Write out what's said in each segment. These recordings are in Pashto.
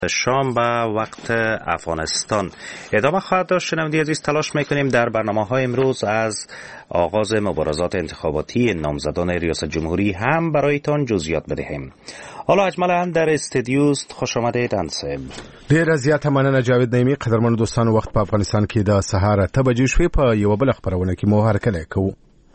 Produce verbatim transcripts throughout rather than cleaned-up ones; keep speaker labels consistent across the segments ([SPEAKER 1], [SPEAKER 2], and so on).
[SPEAKER 1] شام به وقت افغانستان ادامه خواهد داشت. شنوندگان عزیز، تلاش میکنیم در برنامه‌های امروز از آغاز مبارزات انتخاباتی نامزدان ریاست جمهوری هم برایتان جزئیات بدهیم. حالا اجمالا در استودیوست، خوش آمدید انصب.
[SPEAKER 2] ډیر زیاته مننه جاوید نیمي. قدرمن دوستانو، وخت په افغانستان کې د سهار اته بجې شوې. په یو بل خبرونه کې مو هرکلی کوو.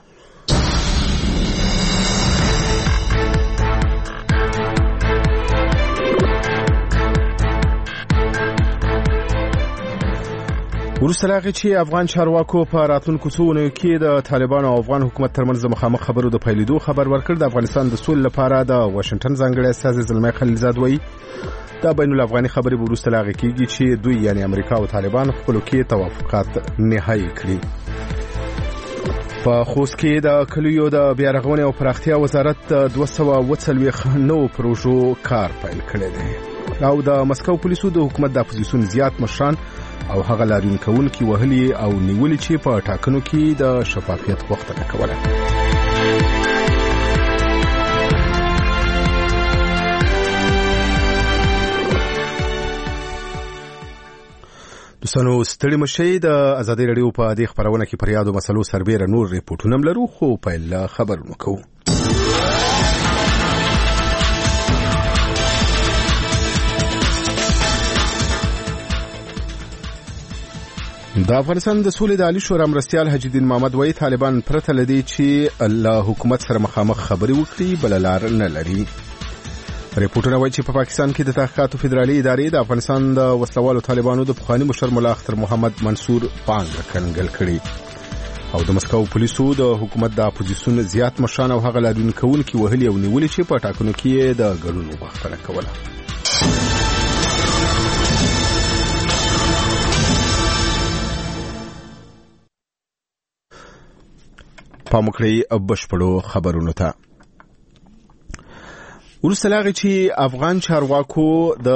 [SPEAKER 2] وروسته له هغې چې افغان چارواکو په راتلونکو څو اونیو کې د طالبانو او افغان حکومت ترمنځ د مخامخ خبرو د پیلېدو خبر ورکړ، د افغانستان د سولې لپاره د واشنګټن ځانګړی استازی زلمی خلیلزاد وایي دا بین الافغاني خبرې به وروسته له هغې کېږي چې دوی یعنې امریکا او طالبان خپلو کې توافقات نهایي کړي. په خوست کې د کلیو د بیارغونې او پراختیا وزارت دوه سوه اووه څلوېښت نوو پروژو کار پیل کړی دی، او د مسکو پولیسو د حکومت د اپوزیسیون زیات مشران او هغه لاریون کوونکي وهلي او نیولي چې په ټاکنو کې د شفافیت غوښتنه کوله. دوستانو ستړي مشئ، د ازادي راډیو په دې خبرونه کې پر یادو مسلو سربېره نور ریپورټونه هم لرو، خو پیل خبرونه کوو. د افغانستان د سولې د عالی شورا مرستیال حاجی الدین محمد وایي طالبان پرته لدی چې له حکومت سره مخامخ خبرې وکړي بل لار نه لري. ریپورټونه وایي چې په پاکستان کې د تحقیقاتو فدرالي ادارې د افغانستان د وسلوالو طالبانو د پخواني مشر ملا اختر محمد منصور پانګ کنګل کړي، او د مسکو پولیسو د حکومت د اپوزیسیون زیات مشران او هغه لاریون کوونکي وهلي او نیولي چې په ټاکنو کې د ګډون غوښتنه کوله. پامکړی بشپړو خبرونو ته. وروسته له هغې چې افغان چارواکو د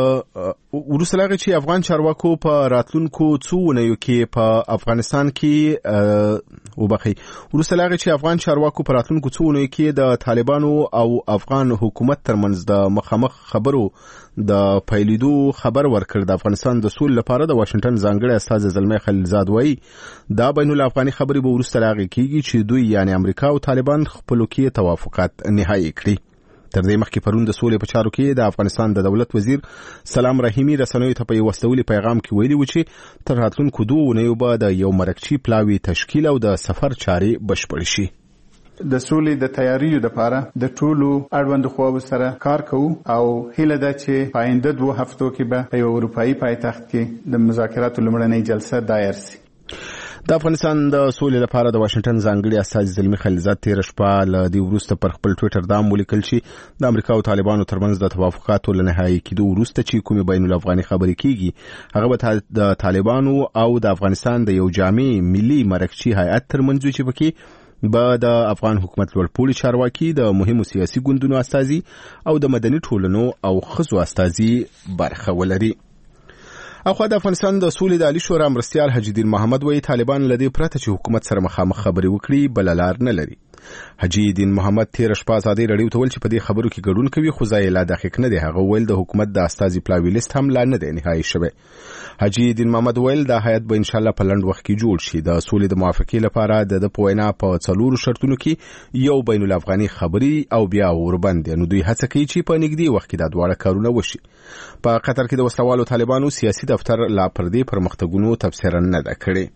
[SPEAKER 2] وروسته له هغې چې افغان چارواکو په راتلونکو څو اونیو کې په افغانستان کې وبخښئ وروسته له هغې چې افغان چارواکو په راتلونکو څو اونیو کې د طالبانو او افغان حکومت ترمنځ د مخامخ خبرو د پیلېدو خبر ورکړ، د افغانستان د سولې لپاره د واشنګټن ځانګړی استازی زلمی خلیلزاد وایي دا بین الافغاني خبرې به وروسته له هغې کېږي چې دوی یعنې امریکا او طالبان خپلو کې توافقات نهایي کړي. تر دې مخکې پرون د سولې په چارو کې د افغانستان د دولت وزیر سلام رحیمي رسنیو ته په یو وسلوي پیغام کې ویلي و چې تر راتلونکو دوه اونیو به د یو مرکچي پلاوي تشکیل او د سفر چارې بشپړ شي.
[SPEAKER 3] د سولې د تیاریو لپاره د ټولو اړوندو خواو سره کار کوو او هیله ده چې په آینده دوه هفتو کې به په یو اروپایي پایتخت کې د مذاکراتو لومړنۍ جلسه دایر شي.
[SPEAKER 2] د افغانستان د سولې لپاره د واشنګټن ځانګړي استازی زلمی خلیلزاد تېره شپه له دې وروسته پر خپل ټویټر دا هم ولیکل چې د امریکا او طالبانو ترمنځ د توافقاتو له نهایي کېدو وروسته چې کومې بین الافغاني خبرې کېږي هغه به د طالبانو او د افغانستان د یو جامع ملي مرکچي هیئت ترمنځ وي چې پکې به د افغان حکومت لوړپوړي چارواکي، د مهمو سیاسي ګوندونو استازي او د مدني ټولنو او ښځو استازي برخه ولري. اخوا د افغانستان د سولې د عالی شورا مرستیال حاجی الدین محمد وایي طالبان له دې پرته چې حکومت سره مخامخ خبرې وکړي بل لار نه لري. حاجی الدین محمد تېره شپه ازادي راډیو ته ویل چې په دې خبرو کې ګډون کوي، خو ځای لا دقیق نه دی. هغه ویل د حکومت د استازي پلاوي لیست هم لا نه دی نهایي شوی. حاجی الدین محمد ویل دا هیئت به ان شاء الله په لنډ وخت کې جوړ شي. د سولې د موافقې لپاره د په وینا په څلورو شرطونو کې یو بین الافغاني خبري او بیا اوربند، نو دوی هڅه کوي چې په نږدې وخت کې دا دواړه کارونه وشي. په قطر کې د وسلوالو طالبانو سیاسي دفتر لا پر دې پرمختګونو تبصره نه ده کړې.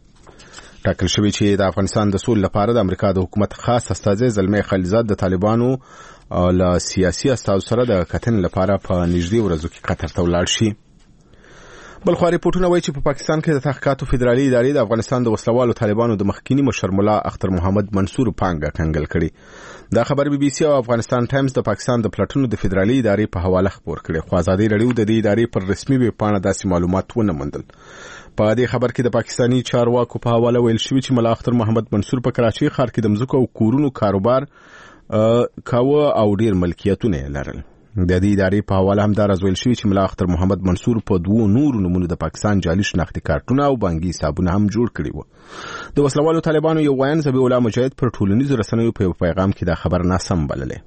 [SPEAKER 2] ټاکل شوی چې د افغانستان د سولې لپاره د امریکا د حکومت خاص استازی زلمی خلیلزاد د طالبانو له سیاسي استازو سره د کتنې لپاره په نږدې ورځو کې قطر ته ولاړ شي. بلخوا ریپورټونه وایي چې په پاکستان کې د تحقیقاتو فدرالي ادارې د افغانستان د وسلوالو طالبانو د مخکینی مشر ملا اختر محمد منصور پانګ کنګل کړي. دا خبر بي بي سي او افغانستان ټایمز د پاکستان د پلاتونو د فدرالي ادارې په حواله خبر کړي، خو ازادي راډیو د دې ادارې پر رسمي ویب پاڼه داسې معلومات ونه موندل. په دې خبر کې د پاکستاني چارواکو په حواله ویل شوی چې ملا اختر محمد منصور په کراچي ښار کې د مځکو او کورونو کاروبار کاوه او ډیر ملکیتونه لرل. د دې ادارې په حواله هم دا راځول شوی چې ملا اختر محمد منصور په دوو نورو نمونو د پاکستان جعلي شناختي کارتونه او بانکي حسابونه هم جوړ کړي وو. د وسلوالو طالبانو یو وایي ذبیح الله مجاهد پر ټولنیزو رسنیو په پیغام کې دا خبر ناسم بللې.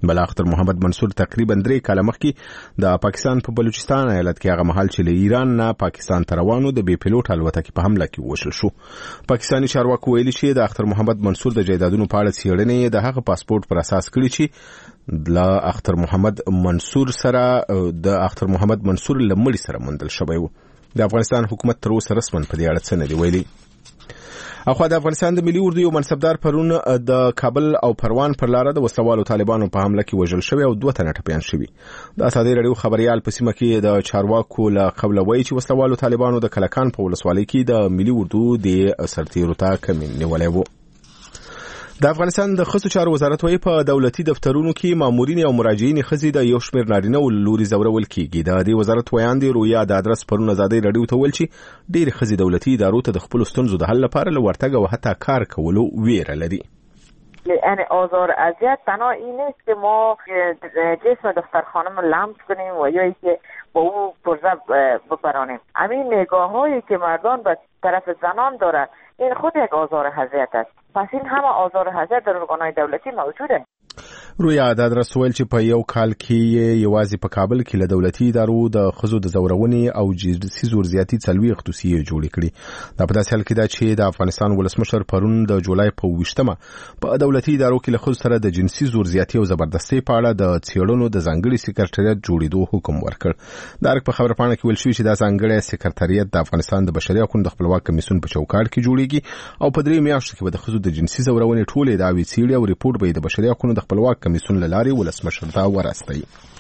[SPEAKER 2] بلا اختر محمد منصور تقریبا درې کاله مخکې د پاکستان په بلوچستان ایالت کې هغه مهال چې له ایران نه پاکستان ته روانو د بې پیلوټ الوتکې په حمله کې وشل شو. پاکستاني چارواکو ویلي چې د اختر محمد منصور د جایدادونو په اړه څېړنې د هغه پاسپورت پر اساس کړي چې د اختر محمد منصور سره د اختر محمد منصور لمړي سره مندل شوی و. د افغانستان حکومت تر اوسه رسمن په دې اړه څه نه دی ویلي. اخوا د افغانستان د ملي اردو یو منصبدار پرون د کابل او پروان پر لاره د وسلوالو طالبانو په حمله کې وژل شوی او دوه تنه ټپیان شوي. د ازادي رادیو خبريال په سیمه کې د چارواکو له قبل وایي چې وسلوالو طالبانو د کلکان په ولسوالۍ کې د ملي اردو د سرتیرو ته کمین نیولی و. د افغانستان د ښځو چارو وزارت وايي په دولتي دفترونو کې مامورین او مراجعین ښځې د یو شمېر نارینه او لوري زورول کېږي. د دې وزارت ویاندې رویا د ادرس پرون ازادي رادیو ته ویل چې ډېرې ښځې دولتي ادارو ته د خپلو ستونزو د حل لپاره له ورتګ او حتی کار کولو ویره لري.
[SPEAKER 4] یعنی آزار اذیت تنها این نیست که ما جسم دختر خانم لمس کنیم و یا اینکه با او پرزه بپرانیم. همین نگاه هایی که مردان به طرف زنان دارن این خود یک آزار اذیت است. پس این همه آزار اذیت در ارګانهای دولتي موجوده.
[SPEAKER 2] رویا د ادرس ویل چې په یو کال کې یوازې په کابل کې له دولتي ادارو د ښځو د زورونې او جنسي زورزیاتي څلوېښت دوسیې جوړې کړي. دا په داسې حال کې ده چې د افغانستان ولسمشر پرون د جولای په اوویشتمه په دولتي ادارو کې له ښځو سره د جنسي زورزیاتي او زبردستۍ په اړه د څېړنو د ځانګړي سکرټریت جوړېدو حکم ورکړ. د ارګ په خبرپاڼه کې ویل شوي چې دا ځانګړی سکرټریت د افغانستان د بشري حقوقو د خپلواک کمیسیون په چوکاټ کې جوړېږي او په درې میاشتو کې به د ښځو د جنسي زورونې ټولې دعوې څېړي او ریپورټ به د بشري حقوقو د خپلواک کمیسیون له لارې ولسمشر ته ورسوي.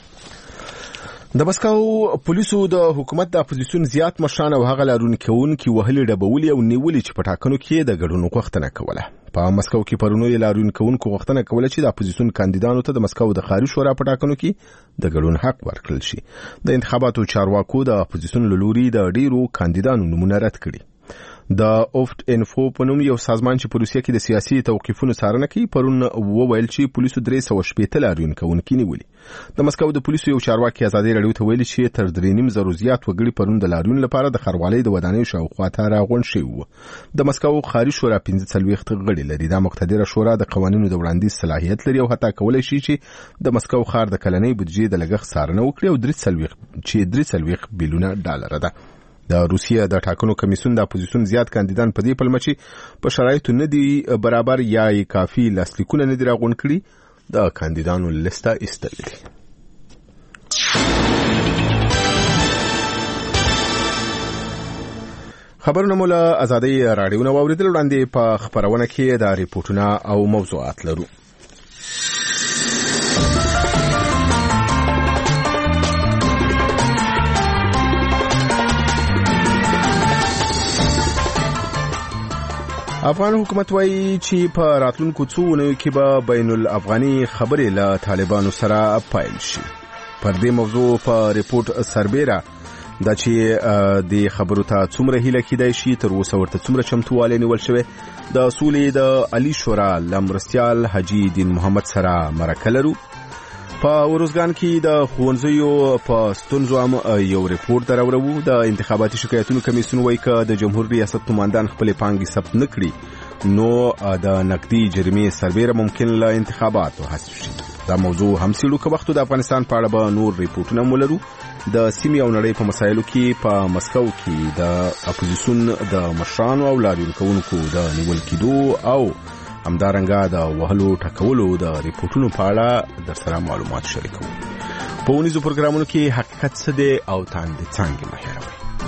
[SPEAKER 2] د مسکو پولیسو د حکومت د اپوزیسیون زیات مشران او هغه لارونکي کوونکي وهلي ډبولي او نیولي چې په ټاکنو کې د ګډون غوښتنه کوله. په مسکو کې پرونو یې لارونکي کوونکو غوښتنه کوله چې د اپوزیسیون کاندیدانو ته د مسکو د خاري شورا په ټاکنو کې د ګډون حق ورکړل شي. د انتخاباتو چارواکو د اپوزیسیون له لوري د ډیرو کاندیدانو نومونه رد کړي. د اوفت انفو په نوم یو سازمان چې په روسیه کې د سیاسي توقیفونو څارنه کوي پرون وویل چې پولیسو درې سوه شپېته لاریون کوونکي نیولي. د مسکو د پولیسو یو چارواکي ازادي رادیو ته ویلي چې تر درې نیم زرو زیات وګړي پرون د لاریون لپاره د ښاروالۍ د ودانیو شاوخوا ته راغونډ شوي وو. د مسکو خاري شورا پنځه څلوېښت غړي لري. دا مقتدره شورا د قوانینو د وړاندیز صلاحیت لري او حتی کولی شي چې د مسکو ښار د کلنۍ بودیجې د لګښت څارنه وکړي او درې څلوېښت چې درې څلوېښت بیلیونه ډالره ده. د روسیې د ټاکنو کمیسیون د اپوزیسیون زیات کاندیدان په دې پلمه چې په شرایطو نه دي برابر یا یې کافي لاسلیکونه نه دي راغونډ کړي د کاندیدانو لیسته ایستلې دي. خبرونه مو له ازادي راډیو نه واورېدل. وړاندې په خبرونه کې د ریپورټونه او موضوعات لرو. افغان حکومت وایي چې په راتلونکو څو اونیو کې به بین الافغاني خبرې له طالبانو سره پیل شي. پر دې موضوع په ریپورت سربیره دا چې د خبرو ته څومره هیله کېدای شي تر اوسه ورته څومره چمتووالی نیول شوی. د سولې د علي شورا له مرستیال حاجي دین محمد سره مرکه لرو. په وروزګان کې د ښوونځیو په ستونزو هم یو ریپورت راوړو. د انتخاباتي شکایتونو کمیسیون وایي که د جمهور ریاست نمایندان خپلې پانګې ثبت نه کړي نو د نقدي جریمې سربیره ممکن له انتخاباتو حذف شي. دا موضوع هم څېړو. که وخت د افغانستان په اړه به نور ریپورټونه مو لرو. د سیمې او نړۍ په مسایلو کې په مسکو کې د اپوزیسیون د مشرانو او لاریون کوونکو د نیول کېدو او همدارنګه د وهلو ټکولو د ریپورټونو په اړه در سره معلومات شریکوو. په ونیزو پروګرامونو کې حقیقت څه دی او تاندې څانګې مه هېروئ.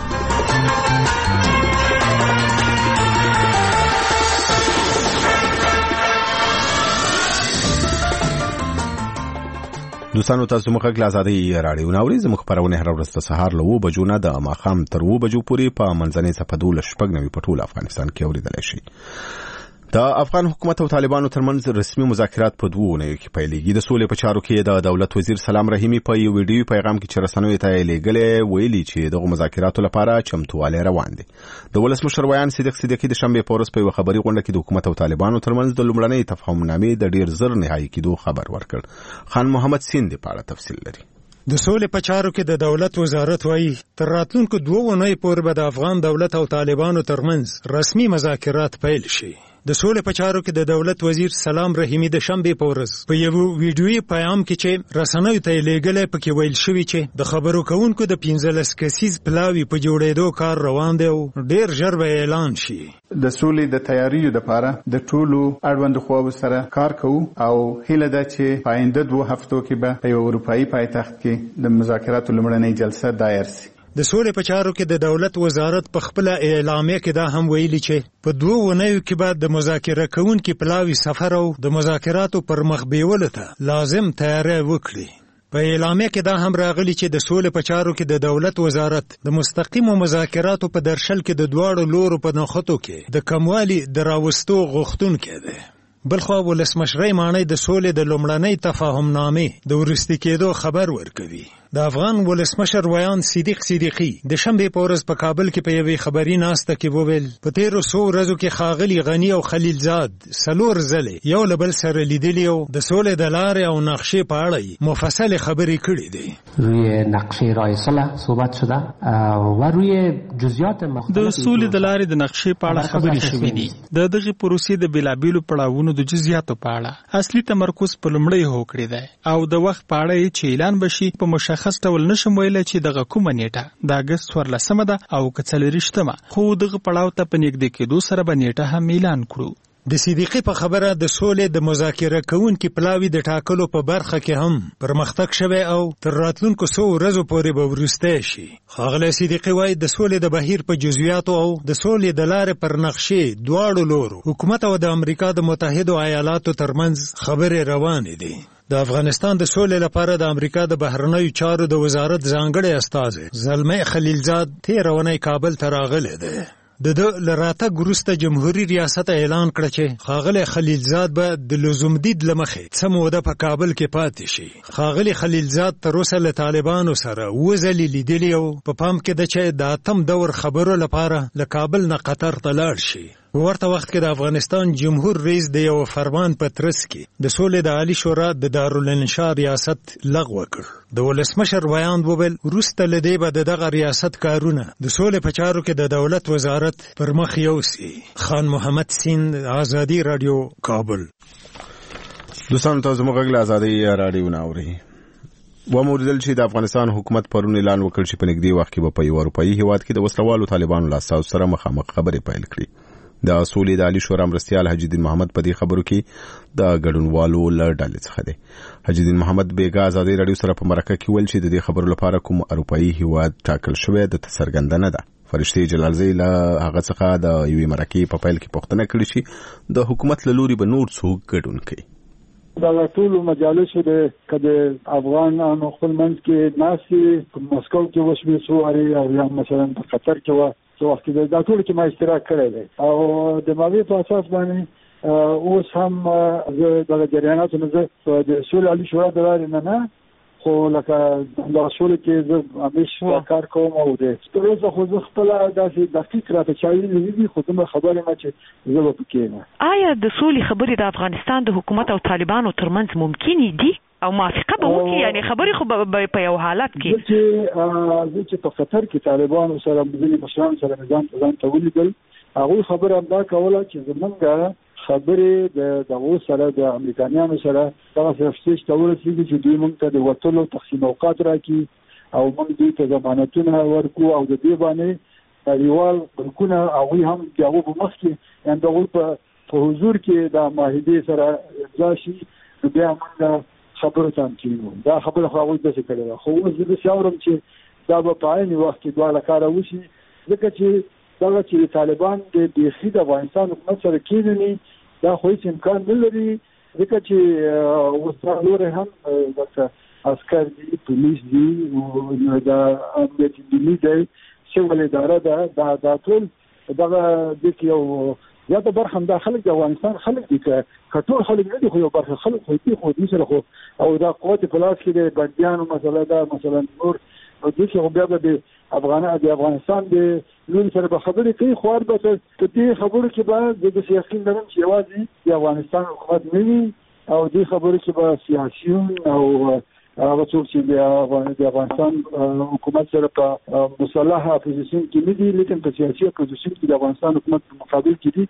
[SPEAKER 2] دوستانو تاسو موږ غږ له ازادي راډیو نه اورئ. زموږ خپرونه هره ورځ د سهار له اووه بجو نه د ماښام تر اووه بجو پورې په منځنۍ څپه دولس شپږ نوي په ټول افغانستان کې اورېدلی شي. د افغان حکومت او طالبانو ترمنځ رسمي مذاکرات په دوو اونیو کې پیلېږي. د سولې په چارو کې د دولت وزیر سلام رحیمي په یو ویډیوي پیغام کې چې رسنیو ته یې لیږلی ویلي چې دغو مذاکراتو لپاره چمتووالی روان دی. د ولسمشر ویان صدیق صدیقي د شنبې په ورځ په یوه خبري غونډه کې د حکومت او طالبانو ترمنځ د لومړنۍ تفاهمنامې د ډېر زر نهایي کېدو خبر ورکړ. خان محمد سیند په اړه تفصیل لري.
[SPEAKER 5] د سولې په چارو کې د دولت وزارت وایي تر راتلونکو دوه اونیو پورې به د افغان دولت او طالبانو ترمنځ رسمي مذاکرات پیل شي. د سولې په چارو کې د دولت وزیر سلام رحیمی د شنبې په ورځ په یو ویډیويي پیغام کې چې رسنیو ته لیږلی پکې ویل شوي چې د خبرو کوونکو د پنځلس کسیز پلاوي په جوړېدو کار روان دی او ډېر ژر به اعلان شي.
[SPEAKER 3] د سولې د تیاریو لپاره د ټولو اړوند خواو سره کار کوو او هیله ده چې په آینده دوه هفتو کې به په یو اروپایي پایتخت کې د مذاکراتو لومړنۍ جلسه دایر شي.
[SPEAKER 5] د سولې په چارو کې د دولت وزارت په خپل اعلامیه کې دا هم ویلي چې په دوه ونیو کې به د مذاکره کوونکو پلاوي سفر او د مذاکراتو پر مخ بیولو ته لازم تیاری وکړي. په اعلامیه کې دا هم راغلی چې د سولې په چارو کې د دولت وزارت د مستقیمو مذاکراتو په درشل کې د دواړو لورو په نښتو کې د کموالي د راوستو غوښتونکی دی. بلخوا ولسمشرۍ ماڼۍ د سولې د لومړنۍ تفاهم نامې د وروستي کېدو خبر ورکوي. د افغان ولسمشر ویان صدیق صدیقی د شنبې په ورځ په کابل کې په یوې خبري ناسته کې وویل په تیرو څو ورځو کې ښاغلي غني او خلیلزاد څلور ځلې یو له بل سره لیدلي او د سولې د لارې او نقشې په اړه مفصل خبرې کړې دي.
[SPEAKER 6] روی نقشه راه صلح صحبت شده و روی جزئیات مختلف
[SPEAKER 7] د سولې د لارې د نقشې په اړه خبرې شوې دي. د دغه پروسې د بیلابیلو پړاوونو د جزئیاتو په اړه اصلي تمرکز په لومړی هوکړې ده او د وخت په اړه چې اعلان بشي په مشخص خاص ډول نشم ویلای چې دغه کومه نیټه د اگست څوارلسمه ده او که څلوېښتمه، خو دغه پړاو ته په نږدې کېدو سره به نیټه هم اعلان کړو.
[SPEAKER 5] د صدیقي په خبره د سولې د مذاکره کوونکو پلاوي د ټاکلو په برخه کې هم پرمختګ شوی او تر راتلونکو څو ورځو پورې به وروسته شي. ښاغلی صدیقي وایي د سولې د بهیر په جزئیاتو او د سولې د لارې پر نقشې دواړو لورو حکومت او د امریکا د متحدو ایالاتو ترمنځ خبرې روانې دي. د افغانستان د سولې لپاره د امریکا د بهرنیو چارو د وزارت ځانګړی استازی زلمي خلیلزاد تېره اونۍ کابل ته راغلی دی. د ده له راتګ وروسته جمهوري ریاست اعلان کړه چې ښاغلی خلیلزاد به د لزومدید له مخې څه موده په کابل کې پاتې شي. ښاغلي خلیلزاد تر اوسه له طالبانو سره اووه ځلې لیدلي او په پام کې ده چې د اتم دور خبرو لپاره له کابل نه قطر ته لاړ شي. په ورته وخت کې د افغانستان جمهور رئیس د یو فرمان په ترڅ کې د سولې د عالی شورا د دارالانشا ریاست لغوه کړ. د ولسمشر ویاند وویل وروسته له دې به د دغه ریاست کارونه د سولې په چارو کې د دولت وزارت پر مخ یوسي. خان محمد سیند، آزادي رادیو، کابل.
[SPEAKER 2] دوستانو ته زموږ غږ له آزادي رادیو نه اورئ. وموردل چې د افغانستان حکومت پرون اعلان وکړ چې په نږدې وخت کې به په یو اروپایي هیواد کې د وسلوالو طالبانو له اساسو سره مخامخ خبرې پیل کړي. د سولې د عالی شورا مرستیال حجی الدین محمد په دې خبرو کې د ګډونوالو له ډلې څخه دی. حجی الدین محمد بیګا آزادي رادیو سره په مرکه کې ویل چې د دې خبرو لپاره کوم اروپایي هیواد ټاکل شوی د څرګندونه ده. فرشتي جلالزی له هغه څخه د یوې مرکې په پیل کې پوښتنه کړې چې د حکومت له لوري به نور څوک ګډون کوي.
[SPEAKER 8] دا ټول مجالس د کده افغانانو خپل منځ کې ناسي په مسکو کې وشوي سواري او یا مثلا په قطر کې و څو وخت د دا ټول کې ما اشتراک کړی دی او د ماوی په اساس باندې اوس هم د جریاناتو نه زه د سولې عالی شورا د لارې نه نه خو لکه د سولې کې زه همیشه کار کوم او د تر اوسه خو زه خپل داسې دقیق راته چایي نه دي خو دومره خبرې ما چې زه به پکې نه.
[SPEAKER 9] آیا د سولې خبرې د افغانستان د حکومت او طالبانو ترمنځ ممکنې دي او موافقه به وکړي؟ یعنی خبرې خو په یو حالت کې
[SPEAKER 8] چې چې په قطر کې طالبانو سره ځینې مشران سره نظام ته ځان ته ولیدل هغوی خبره همدا کوله چې زمونږ خبرې د دغو سره د امریکایانو سره دغه سرفسیج ته ورسېږي چې دوی موږ ته د وتلو تقسیم اوقات راکړي او موږ دوی ته ضمانتونه ورکړو او د دې باندې نړیوال بانکونه هغوی هم د هغو په مخ کې یعنې د هغوی په حضور کې د معاهدې سره امضا شي نو بیا موږ خبرو ته هم کېږو. دا خبره خو هغوی داسې کړې ده خو اوس زه داسې اورم چې دا به په عین وخت کې دواړه کاره وشي ځکه چې دغه چې طالبان د بیخي د افغانستان حکومت سره کېنوي دا خو هېڅ امکان نه لري ځکه چې اوس دا لورې هم لکه عسکر دي، پولیس دي، د امنیت دیني دی، سیول اداره ده، دا دا ټول دغه دې کې یو زیاته برخه هم دا خلک د افغانستان خلک دي که ټول خلک نه دي خو یو برخه خلک خو دي خو دوی سره خو او دا قوت په لاس کې د بندیانو مسله ده مثلا نور او دوی چې خو بیا به د افغان د افغانستان د نور سره به خبرې کوي خو البته په دې خبرو کې به زه داسې یقین لرم چې یوازې د افغانستان حکومت نه وي او دې خبرو کې به سیاسیون او هغه څوک چې د افغانستان حکومت سره په مسلح اپوزیسیون کې نه دي لیکن په سیاسي اپوزیسیون کې د افغانستان حکومت په مقابل کې دي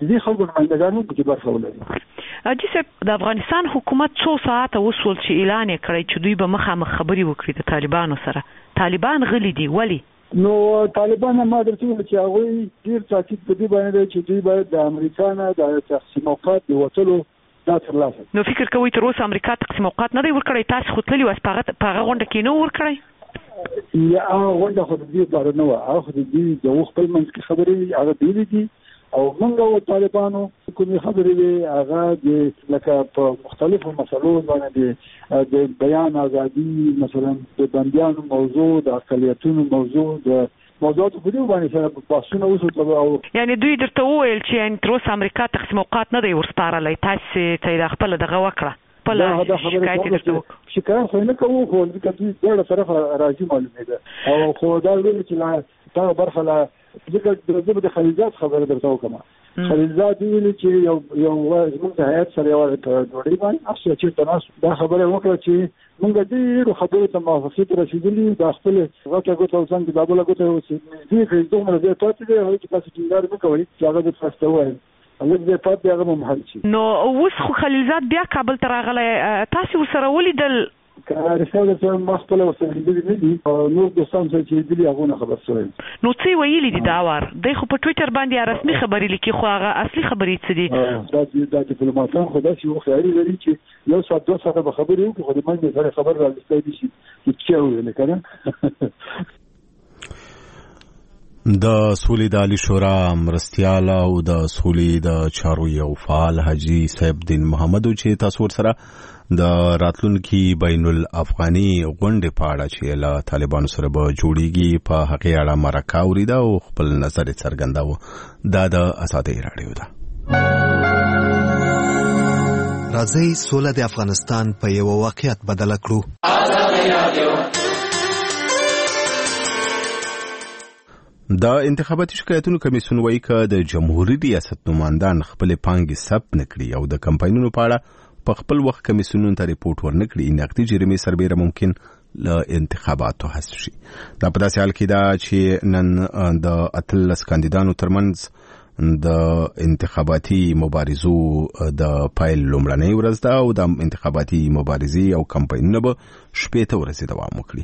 [SPEAKER 8] دې خلکو نمائندګانو په کې برخه ولري.
[SPEAKER 9] اجي صاحب د افغانستان حکومت څو ساعت وسول چې اعلان کړی چې دوی به مخامخ خبري وکړي د طالبانو سره. طالبان غلي دي ولی؟
[SPEAKER 8] نو طالبان ما درته ویل چې هغه ډیر تاکید په دې باندې چې دوی باید د امریکا نه د تقسیم اوقات د وټلو دا ترلاسه.
[SPEAKER 9] نو فکر کوئ تر اوسه امریکا تقسیم اوقات نه دی ورکړی؟ تاسو خو تللي واست په هغه غونډه کې نه ورکړی؟
[SPEAKER 8] یا هغه غونډه خو د دې لپاره نه وه، هغه خو د دې د خپل منځ کې خبرې هغه ویلي دي او موږ او طالبانو کومې خبرې وي هغه د لکه په مختلفو مسلو باندې د بیان ازادي، مثلا د بندیانو موضوع، د اقلیتونو موضوع، د موضوعات په دې باندې سره بحثونه وشول. او
[SPEAKER 9] یعنی دوی درته وویل چې تر اوسه امریکا تقسیم اوقات نه دی ورسپارلی، تاسو ته خپل دغه وکړه خپل شکایت درته
[SPEAKER 8] شکایت خو نه کوو، خو ځکه دوی دواړه طرفه راځي معلومېده او خو دا ویل چې دا برخه لا ځکه زه به د خلیلزاد خبره درته وکړم. خلیلزاد ویلي چې یو یو زموږ د هیات سره یو ډوډۍ باندې هر چېرته ناست دا خبره وکړه چې موږ ډېرو خبرو ته موافقې ته رسېدلي، دا خپل غټه ګوته او څنګ دا بله ګوته نږدې کړي دومره ځای پاتې دی هغوی چې تاسو ټینګار مه کوئ چې هغه د تاسو ته ووایم هلک ځای پاتې دی هغه به محل شي.
[SPEAKER 9] نو اوس خو خلیلزاد بیا کابل ته راغلی، تاسو ورسره ولیدل؟
[SPEAKER 8] رساله سره ما خپل ورسره لیدلي نه دي او نور دوستان سره چې لیدلي هغو نه خبر شوی.
[SPEAKER 9] نو څه ویلي دي دا وار؟ دی خو په ټویټر باندې رسمي خبرې لیکي، خو هغه اصلي خبرې څه
[SPEAKER 8] دي؟ دا ډیپلوماتان خو داسې یو خیالي لري چې یو ساعت دوه ساعته به خبرې وکړي خو د منځ سره خبر راویستی دي چې څه وویل که نه.
[SPEAKER 2] د سولې د عالي شورا مرستیال او د سولې د چارو یو فعال حاجي صاحب دین محمد چې تاسو ورسره د راتلونکي بین الافغاني غونډې په اړه چې له طالبانو سره به جوړیږي په هغې اړه مرکه اورېده او خپل نظر یې څرګنداوه. دا د آزادۍ راډیو ده.
[SPEAKER 10] راځئ سوله د افغانستان په یو واقعیت بدله کړو.
[SPEAKER 2] د انتخاباتي شکایتونو کمیسیون وایي که د جمهوریت ریاست نمایندان خپل پانګې ثبت نه کړي او د کمپاینونو په اړه په خپل وخت کمیسیونونو ته ریپورټ ورنه کړي، نقدي جریمې سربیره ممکن له انتخاباتو حذف شي. دا په داسې حال کې ده چې نن د اتلس کاندیدانو ترمنځ د انتخاباتي مبارزو د پایل لومړنۍ ورځ ده او د انتخاباتي مبارزې او کمپاینونه به شپېته ورځې دوام وکړي.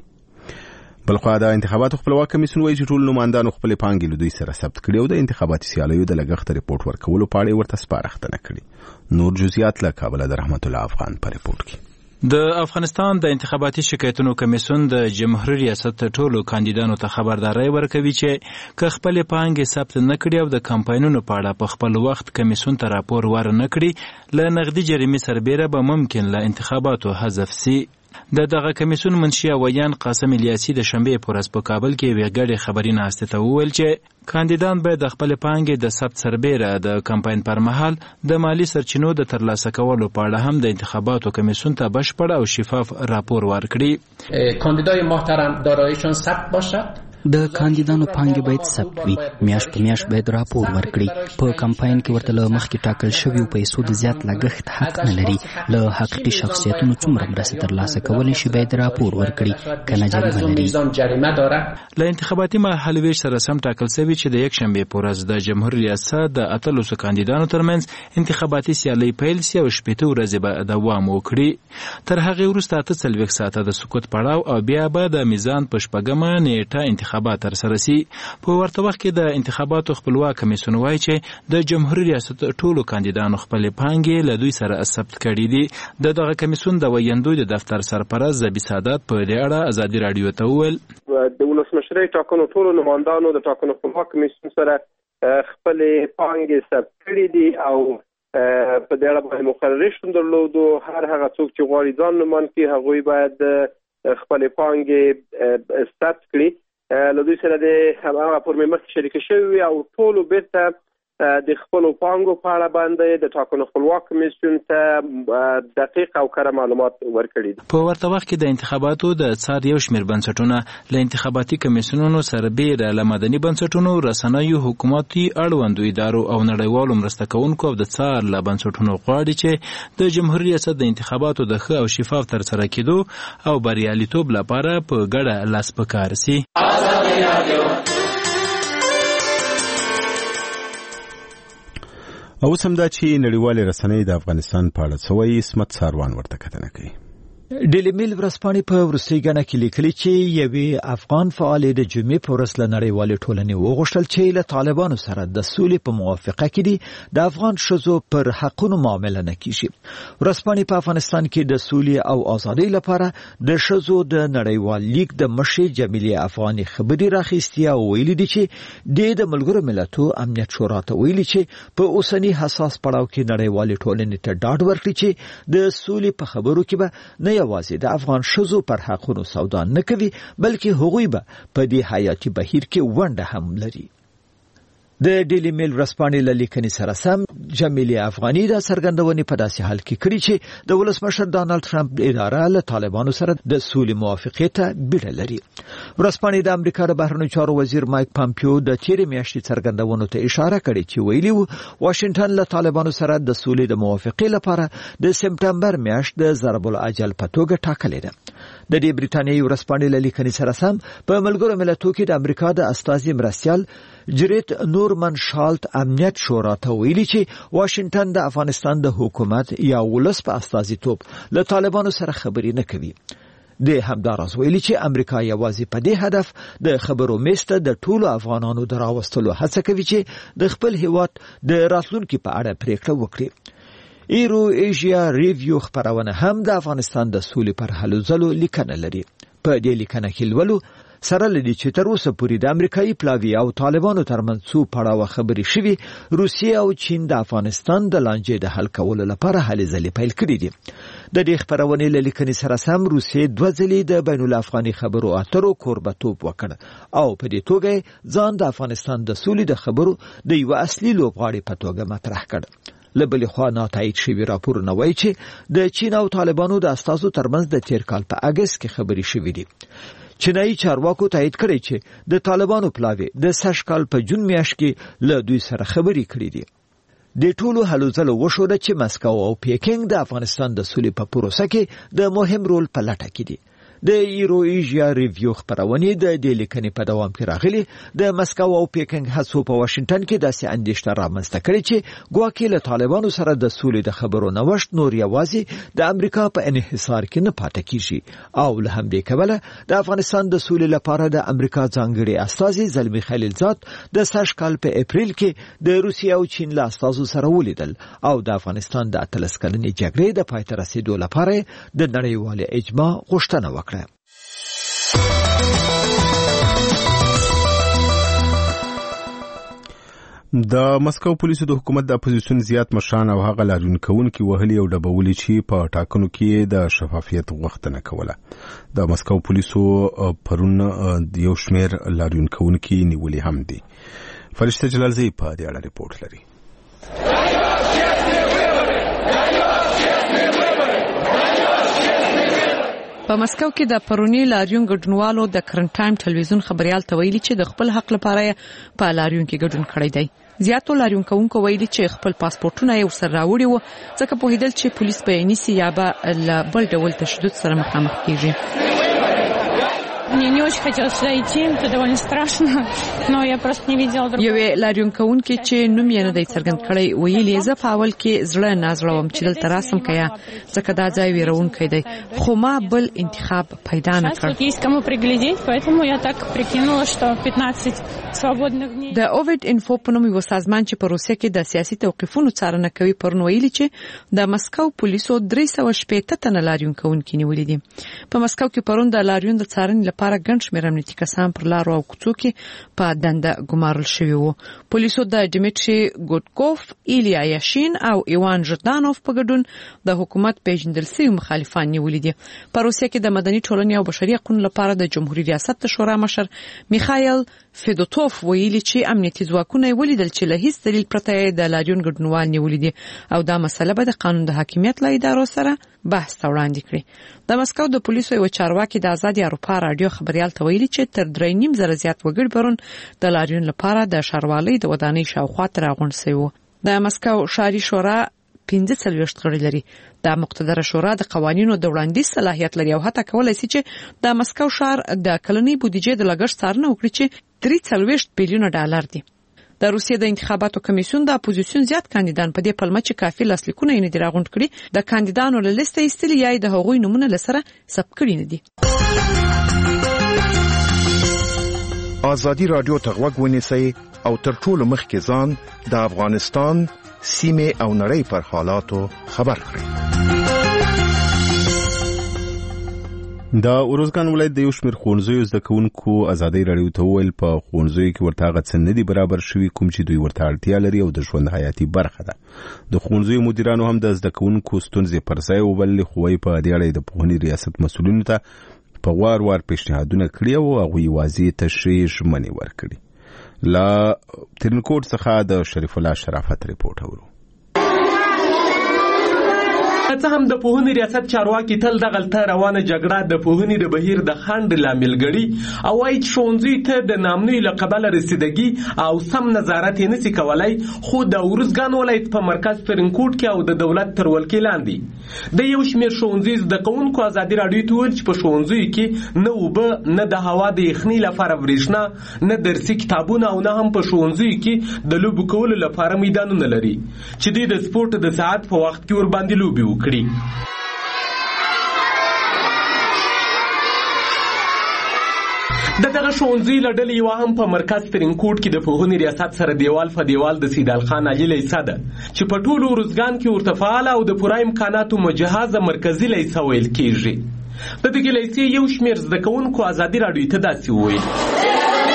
[SPEAKER 2] بلخوا د انتخاباتو خپلواک کمیسیون وایي چې ټول نمایندانو خپل پانګې له دوی سره ثبت کړي او د انتخاباتي سیالیو د لګښت ریپورټ ورکولو په اړه ورته سپارښتنه کړي. نور جزئیات له کابل د رحمت الله افغان په ریپورټ کې.
[SPEAKER 7] د افغانستان د انتخاباتي شکایتونو کمیسیون د جمهوریت ریاست ټولو کاندیدانو ته خبرداري ورکوي چې که خپل پانګې ثبت نه کړي او د کمپاینونو په اړه په خپل وخت کمیسیون ته راپور ورنه کړي، له نقدي جریمې سربیره به ممکن له انتخاباتو حذف سي. د دغه کمیسیون منشي ویان قاسم الیاسی د شنبې په ورځ په کابل کې یوې ګډې خبري ناستې ته وویل چې کاندیدان باید د خپل پانګې د ثبت سربیره د کمپاین پر مهال د مالی سرچینو د ترلاسه کولو په اړه هم د انتخاباتو کمیسیون ته بشپړ او شفاف راپور ورکړي.
[SPEAKER 11] کاندیدای محترم داراییشان ثبت باشد.
[SPEAKER 12] د کاندیدانو پانګې باید ثبت وي، میاشت په میاشت باید راپور ورکړي. په کمپاین کې ورته له مخکې ټاکل شویو پیسو د زیات لګښت حق نه لري. له حقیقي شخصیتونو څومره مرستې ترلاسه کولی شي باید راپور ورکړي، کنه جریمه لري.
[SPEAKER 7] له انتخاباتي مهال ویش سره سم ټاکل شوی چې د یک شنبې په ورځ د جمهوریت ریاست د اتلسو کاندیدانو ترمنځ انتخاباتي سیالۍ پیل سي او شپېته ورځې به دوام وکړي. تر هغې وروسته اته څلوېښت ساعته د سکوت پړاو او بیا به د میزان په شپږمه نیټه انتخابات تر سره سي. په ورته وخت کې د انتخاباتو خپلواک کمیسیون وایي چې د جمهوریت ریاست ټولو کاندیدانو خپل پانګې له دوی سره ثبت کړي دي. د دغه کمیسیون د ویندوی د دفتر سرپرست زبی سعادت په دې اړه آزادي راډیو ته وویل
[SPEAKER 13] د ولسمشرۍ ټاکنو ټولو نمایندانو د ټاکنو خپلواک کمیسیون سره خپل پانګې ثبت کړي دي او په دې اړه باندې مقررې شتون درلودو. هر هغه څوک چې غواړي ځان نومان کړي هغوی باید خپل پانګې ثبت کړي. له دوی سره د هغه فورمې مخکې شریکې شوي او ټولو بیرته د خپلو پانګو په اړه باندې د ټاکنو خپلواک کمیسیون ته دقیق او کره معلومات ورکړي دي.
[SPEAKER 7] په ورته وخت کې د انتخاباتو د څار یو شمېر بنسټونه له انتخاباتي کمیسیونونو سربیره له مدني بنسټونو، رسنیو، حکومتي اړوندو ادارو او نړیوالو مرسته کوونکو او د څار له بنسټونو غواړي چې د جمهوریت ریاست د انتخاباتو د ښه او شفاف ترسره کېدو او بریالیتوب لپاره په ګډه لاس په کار سي.
[SPEAKER 2] او سم دا چې نړیوال رسنۍ د افغانستان په اړه څوي اسمت ساروان ورته کتنه کوي.
[SPEAKER 14] ډیلی میل ورځپاڼې په وروستۍ ګڼه کې لیکلي چې یوې افغان فعالې د جمعې په ورځ له نړیوالې ټولنې وغوښتل چې له طالبانو سره د سولې په موافقه کې دي د افغان ښځو پر حقونو معامله نه کیږي. ورځپاڼې په افغانستان کې د سولې او ازادۍ لپاره د ښځو د نړیوال لیګ د مشرې جمیلې افغاني خبري راخیستي او ویلي دي چې د ملګرو ملتونو امنیت شورا ته ویلي چې په اوسنی حساس پړاو کې نړیوالې ټولنې ته ډاډ ورکړي چې د سولې په خبرو کې به نه یوازې د افغان ښځو پر حقونو سودا نه کوي بلکې هغوی به په دې حیاتي بهیر کې ونډه هم لري. د ډیلی میل ورځپاڼې له لیکنې سره سم جمیلې افغاني د څرګندونې په داسې حال کې کړي چې د ولسمشر ډانلډ ټرمپ اداره له طالبانو سره د سولې موافقې ته بیړه لري. ورځپاڼې د امریکا د بهرنیو چارو وزیر مایک پامپیو د تیرې میاشتې څرګندونو ته اشاره کړې چې ویلي وو واشنگټن له طالبانو سره د سولې د موافقې لپاره د سپټمبر میاشت د ضرب الاجل په توګه ټاکلې ده. د دې بریتانیایي ورځپاڼې له لیکنې سره سم په ملګرو ملتونو کې د امریکا د استازي مرستیال جریت نورمن شالت امنیت شورا ته ویلي چې واشنگټن د افغانستان د حکومت یا ولس په استازیتوب له طالبانو سره خبرې نه کوي. د همداراز ویلي چې امریکا یوازې په دې هدف د خبرو میسته د ټولو افغانانو د راوستلو هڅه کوي چې د خپل هیواد د راتلونکي په اړه پریکړه وکړي. ایرو ایشیا ریویو خبرونه هم د افغانستان د سولې پر هلو ځلو لیکنه لري. په دې لیکنه کې لولو سره لدی چې تر اوسه پورې د امریکایي پلاوی او طالبانو ترمنځ څو پړاوه خبرې شوي روسیه او چین د افغانستان د لانجې د حل کولو لپاره هلې ځلې پیل کړې دي. د دې خبرونې له لیکنې سره سم روسیه دوه ځلې د بین الافغاني خبرو اترو کوربتوب وکړ او په دې توګه ځان د افغانستان د سولې د خبرو د یو اصلي لوبغاړي په توګه مطرح کړ. لبلې خوا ناتایید شوی راپورونه وایي چې د چین او طالبانو د استازو ترمنځ د تیر کال په اگست کې خبرې شوې دي. چینایي چارواکو تایید کړی چې د طالبانو پلاوی د سږ کال په جون میاشت کې له دوی سره خبرې کړې دي. د ټولو هلو ځلو وشوه چې مسکو او پیکینګ د افغانستان د سولې په پروسه کې د مهم رول په لټه کې دي. د ایرو ایشیا ریویو خبرونه د دې لیکنې په دوام کې راغلي د مسکو او پیکینګ هڅو په واشنگټن کې داسې اندېښنه رامنځته کړې چې ګواکې له طالبانو سره د سولې د خبرو نوښت نور یوازې د امریکا په انحصار کې نه پاتې کیږي او له همدې کبله د افغانستان د سولې لپاره د امریکا ځانګړي استازي زلمی خلیلزاد د سږ کال په اپریل کې د روسیې او چین له استازو سره ولیدل او د افغانستان د اتلس کلنې جګړې د پای ته رسیدو لپاره د نړیوال اجماع غوښتنه وکړه.
[SPEAKER 2] د مسکو پولیسو د حکومت د اپوزیسیون زیات مشران او هغه لاریون کوونکي وهلي او ډبولي چې په ټاکنو کې د شفافیت غوښتنه کوله. د مسکو پولیسو پرون یو شمېر لاریون کوونکي نیولي هم دي. فرشته جلالزی په دې اړه ریپورت لري.
[SPEAKER 9] په مسکو کې د پرونی لاریون ګډونوالو د کرنټ ټایم ټلویزیون خبريال ته ویلي چې د خپل حق لپاره په لاریون کې ګډون کړی دی. زیاتو لاریون کوونکو ویلي چې خپل پاسپورتونه یې ورسره راوړي وو ځکه په هیدل چې پولیس به نیسي یا به بل ډول تشدد سره مخامخ کیږي.
[SPEAKER 15] Мне не очень хотелось сюда идти, это довольно страшно, но я просто не видела другого.
[SPEAKER 9] یو لاریون کوونکی چې نوم یې نه دی څرګند کړی ویلي زه په اول کې زړه نازړه وم چې دلته راسم کیا ځکه دا ځای ویرونکی دی خو ما بل انتخاب پیدا نه کړ.
[SPEAKER 15] Есть кому приглядеть, поэтому я так прикинула, что пятнадцать свободных дней.
[SPEAKER 9] د اووید انفو په نوم یو سازمان چې په روسیه کې د سیاسي توقیفونو څارنه کوي پرون ویلي چې د مسکو پولیسو درې سوه شپېته تنه لاریون کوونکي نیولي دي. په مسکو کې پرون د لاریون د څارنې لپاره ګڼ شمېر امنیتي کسان پر لارو او کوڅو کې په دنده ګمارل شوي وو. پولیسو د ډیمیټري ګوډکوف، ایلیا یاشین او ایوان ژردانوف په ګډون د حکومت پیژندل شوي مخالفان نیولي دي. په روسیه کې د مدني ټولنې او بشري حقوقو لپاره د جمهوریت ریاست د شورا مشر میخایل فیدوتوف ویلي چې امنیتي ځواکونه ولیدل چې له هیڅ دلیل پرته د لاریون ګډونوال نیولي دي او دا مسله به د قانون د حاکمیت له ادارو سره بحث ته وړاندې کړي. د مسکو د پولیسو یو چارواکي د آزادي اروپا رادیو خبريال ته ویلي چې تر درې نیم زره زیات وګړي پرون د لاریون لپاره د ښاروالۍ د ودانۍ شاوخوا ته راغونډ شوي وو. د مسکو ښاري شورا پنځه څلوېښت غړي لري. د مقتدره شورا د قوانینو د وړاندیز صلاحیت لري او حتی کولای شي چې د مسکو ښار د کلنۍ بودیجې د لګښت څارنه وکړي چې درې څلوېښت بیلیونه ډالر دي. د روسیې د انتخاباتو کمیسیون د اپوزیسیون زیات کاندیدان په دې پلمه چې کافي لاسلیکونه یې نه دي راغونډ کړي د کاندیدانو له لیست ایستلي یا د هغوی نومونه لسره ثبت کړي نه دي.
[SPEAKER 16] آزادي رادیو ته غوږ ونیسئ او تر ټولو مخکې ځان د افغانستان سیمې او نړۍ پر حالاتو خبر کړئ.
[SPEAKER 2] د اروزګان ولایت د یو شمېر ښوونځیو زده کوونکو ازادي راډیو ته وویل په ښوونځیو کې ورته هغه څه نه دي برابر شوي کوم چې دوی ورته اړتیا لري او د ژوند حیاتي برخه ده. د ښوونځیو مدیرانو هم د زده کوونکو ستونزې پر ځای وبللې خو وایي په دې اړه د پوهنې ریاست مسؤلینو ته په وار وار پیشنهادونه کړي او هغوی واضح تشریح ژمنې ورکړي. له ترینکوټ څخه د شریف الله شرافت ریپورټ اورو.
[SPEAKER 17] څه هم د پوهنې ریاست چارواکي تل د غلطه روانه جګړه د پوهنې د بهیر د خنډ لامل ګڼي او وايي چې ښوونځي ته د نامنوي له قبله رسیدګي او سم نظارت یې نشي کولای. خو د اروزګان ولایت په مرکز ترینکوټ کې او د دولت تر ولکې لاندې د یو شمېر ښوونځي زده کوونکو ازادي راډیو ته وویل چې په ښوونځیو کې نه اوبه نه د هوا د یخنۍ لپاره برېښنا نه درسي کتابونه او نه هم په ښوونځیو کې د لوبو کولو لپاره میدانونه لري چې دوی د سپورټ د ساعت په وخت کې ورباندې لوبې وکړي. د دغه ښوونځي له ډلې یوه هم په مرکز ترینکوټ کې د پوهنې ریاست سره دیوال په دیوال د سیدال خان علي لیسه ده چې په ټولو اروزګان کې ورته فعاله او د پوره امکاناتو مجهزه مرکزي لیسه ویل کېږي. د دغې لیسې یو شمېر زده کوونکو ازادي راډیو ته داسې وویل.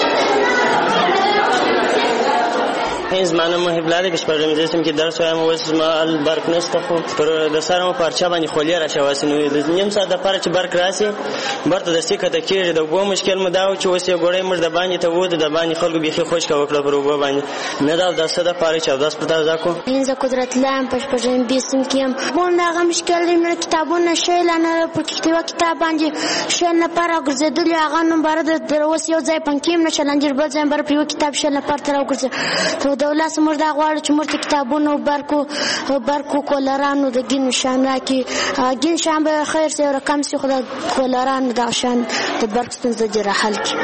[SPEAKER 18] زمانه محب لري په شپږم زیاتم کې درس وایم اوس ما برق نشته خو پر د سره مو پارچا باندې خولیا را شواسي نو د نیم ساعت د پاره چې برق راسي برته د سیکه د کېږي د وګو مشکل مو دا چې اوس یو ګړې مر د باندې ته وود د باندې خلکو بيخي خوش کا وکړه پر وګو باندې نه دا د سره پاره چې داس پتا ځکو
[SPEAKER 19] انځ قدرت لام په شپږم بیسم کې مون دا غو مشکل دی نو کتابونه شیل نه په کتاب کتاب باندې شیل نه پاره ګرځیدل هغه نو بار د اوس یو ځای پنکیم نه چلنجر بل ځای بر په کتاب شیل نه پاره تر ګرځي دولت سمور دا غواړي چې مرته کتابونو برکو برکو کولرانو د ګین شان راکې ګین شان به خیر سي رقم سي خدای کولرانو دا شان د برک ستونزه جره حل کی.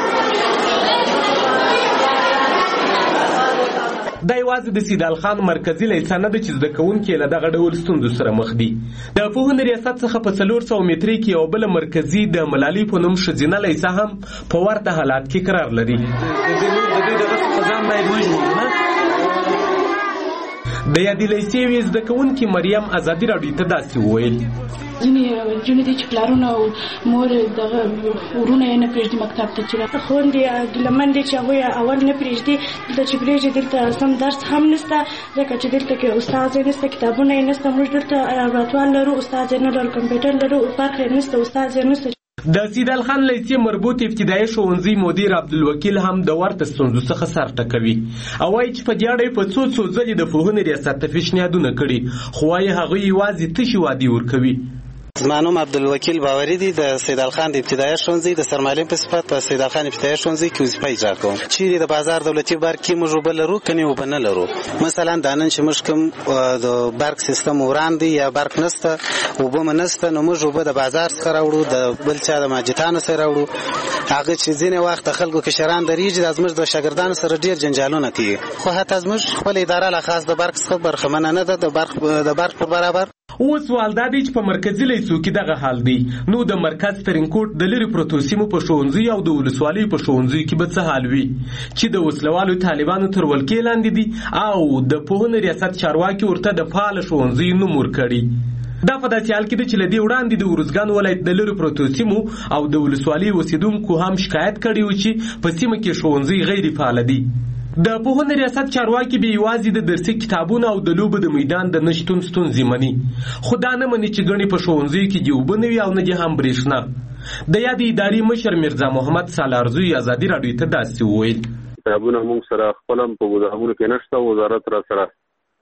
[SPEAKER 17] دا یوازې د سیدال خان مرکزي لیسه نه ده چې زده کوونکي له دغه ډول ستونزو سره مخ دي. د پوهنې ریاست څخه په څلور سوه مترۍ کې یو بله مرکزي د ملالۍ په نوم ښځینه لیسه هم په ورته حالات کې قرار لري. د یادې لیسې یوې زده کوونکې مریم ازادي راډیو ته داسې وویل.
[SPEAKER 20] ځینې جونې دي چې پلارونه او مور دغه ورونه یې نه پرېږدي مکتب ته چې خویندې ګیلمن دي چې هغوی اول نه پرېږدي دلته چې پرېږدي دلته سم درس هم نشته ځکه چې دلته کې استاد یې نشته کتابونه یې نشته موږ دلته لابراتوار لرو استاد یې نه لرو کمپیوټر لرو برق یې نشته استاد یې نشته.
[SPEAKER 17] د سیدال خان لیسې مربوط ابتدایي ښوونځي مدیر عبدالوکیل هم د ورته ستونزو څخه سر ټکوي او وایي چې په دې اړه یې په څو څو ځلې د پوهنې ریاست ته پیشنهادونه کړي خو وایي هغوی یوازې تشې وعدې ورکوي.
[SPEAKER 21] زما نوم عبدالوکیل باوري دی د سیدال خان د ابتدایي ښوونځي د سرمعلم په صفت په سیدال خان ابتدایي ښوونځي کې وظیفه اجرا کوم. چیرې د بازار دولتي برق کې موږ اوبه لرو کني اوبه نه لرو. مثلا دا نن چې موږ کوم د برق سیستم وران دی یا برق نشته اوبه م نشته نو موږ اوبه د بازار څخه راوړو د بل چا د ماجتانو سره راوړو. هغه چې ځینې وخت خلکو کې شران درېږي د زموږ د شاګردانو سره ډېر جنجالونه کوي خو حتی زموږ خپل اداره له خاص د برق څخه برخمنه نه ده د برق د برق په برابر.
[SPEAKER 17] اوس سوال دا دی چې په مرکزي لیسو کې دغه حال دی نو د مرکز ترینکوټ د لرې پرتو سیمو په ښوونځیو او د ولسوالیو په ښوونځیو کې به څه حال وي چې د وسلوالو طالبانو تر ولکې لاندې دي او د پوهنې ریاست چارواکي ورته د فعاله ښوونځیو نوم ورکړي. دا په داسې حال کې ده چې له دې وړاندې د اروزګان ولایت د لرې پرتو سیمو او د ولسوالیو اوسېدونکو هم شکایت کړی و چې په سیمه کې ښوونځي غیر فعاله دي. د پوهنې ریاست چارواکي به یوازې د درسي کتابونو او د لوبو د میدان د نشتون ستونزې مني خو دا نه مني چې ګڼې په ښوونځیو کې دې اوبه نه وي او نه دې هم برېښنا. د یادې ادارې مشر میرزا محمد سالارزوی ازادي راډیو ته داسې وویل.
[SPEAKER 22] کتابونه موږ سره خپل هم په ګودامونو کې نشته. وزارت را سره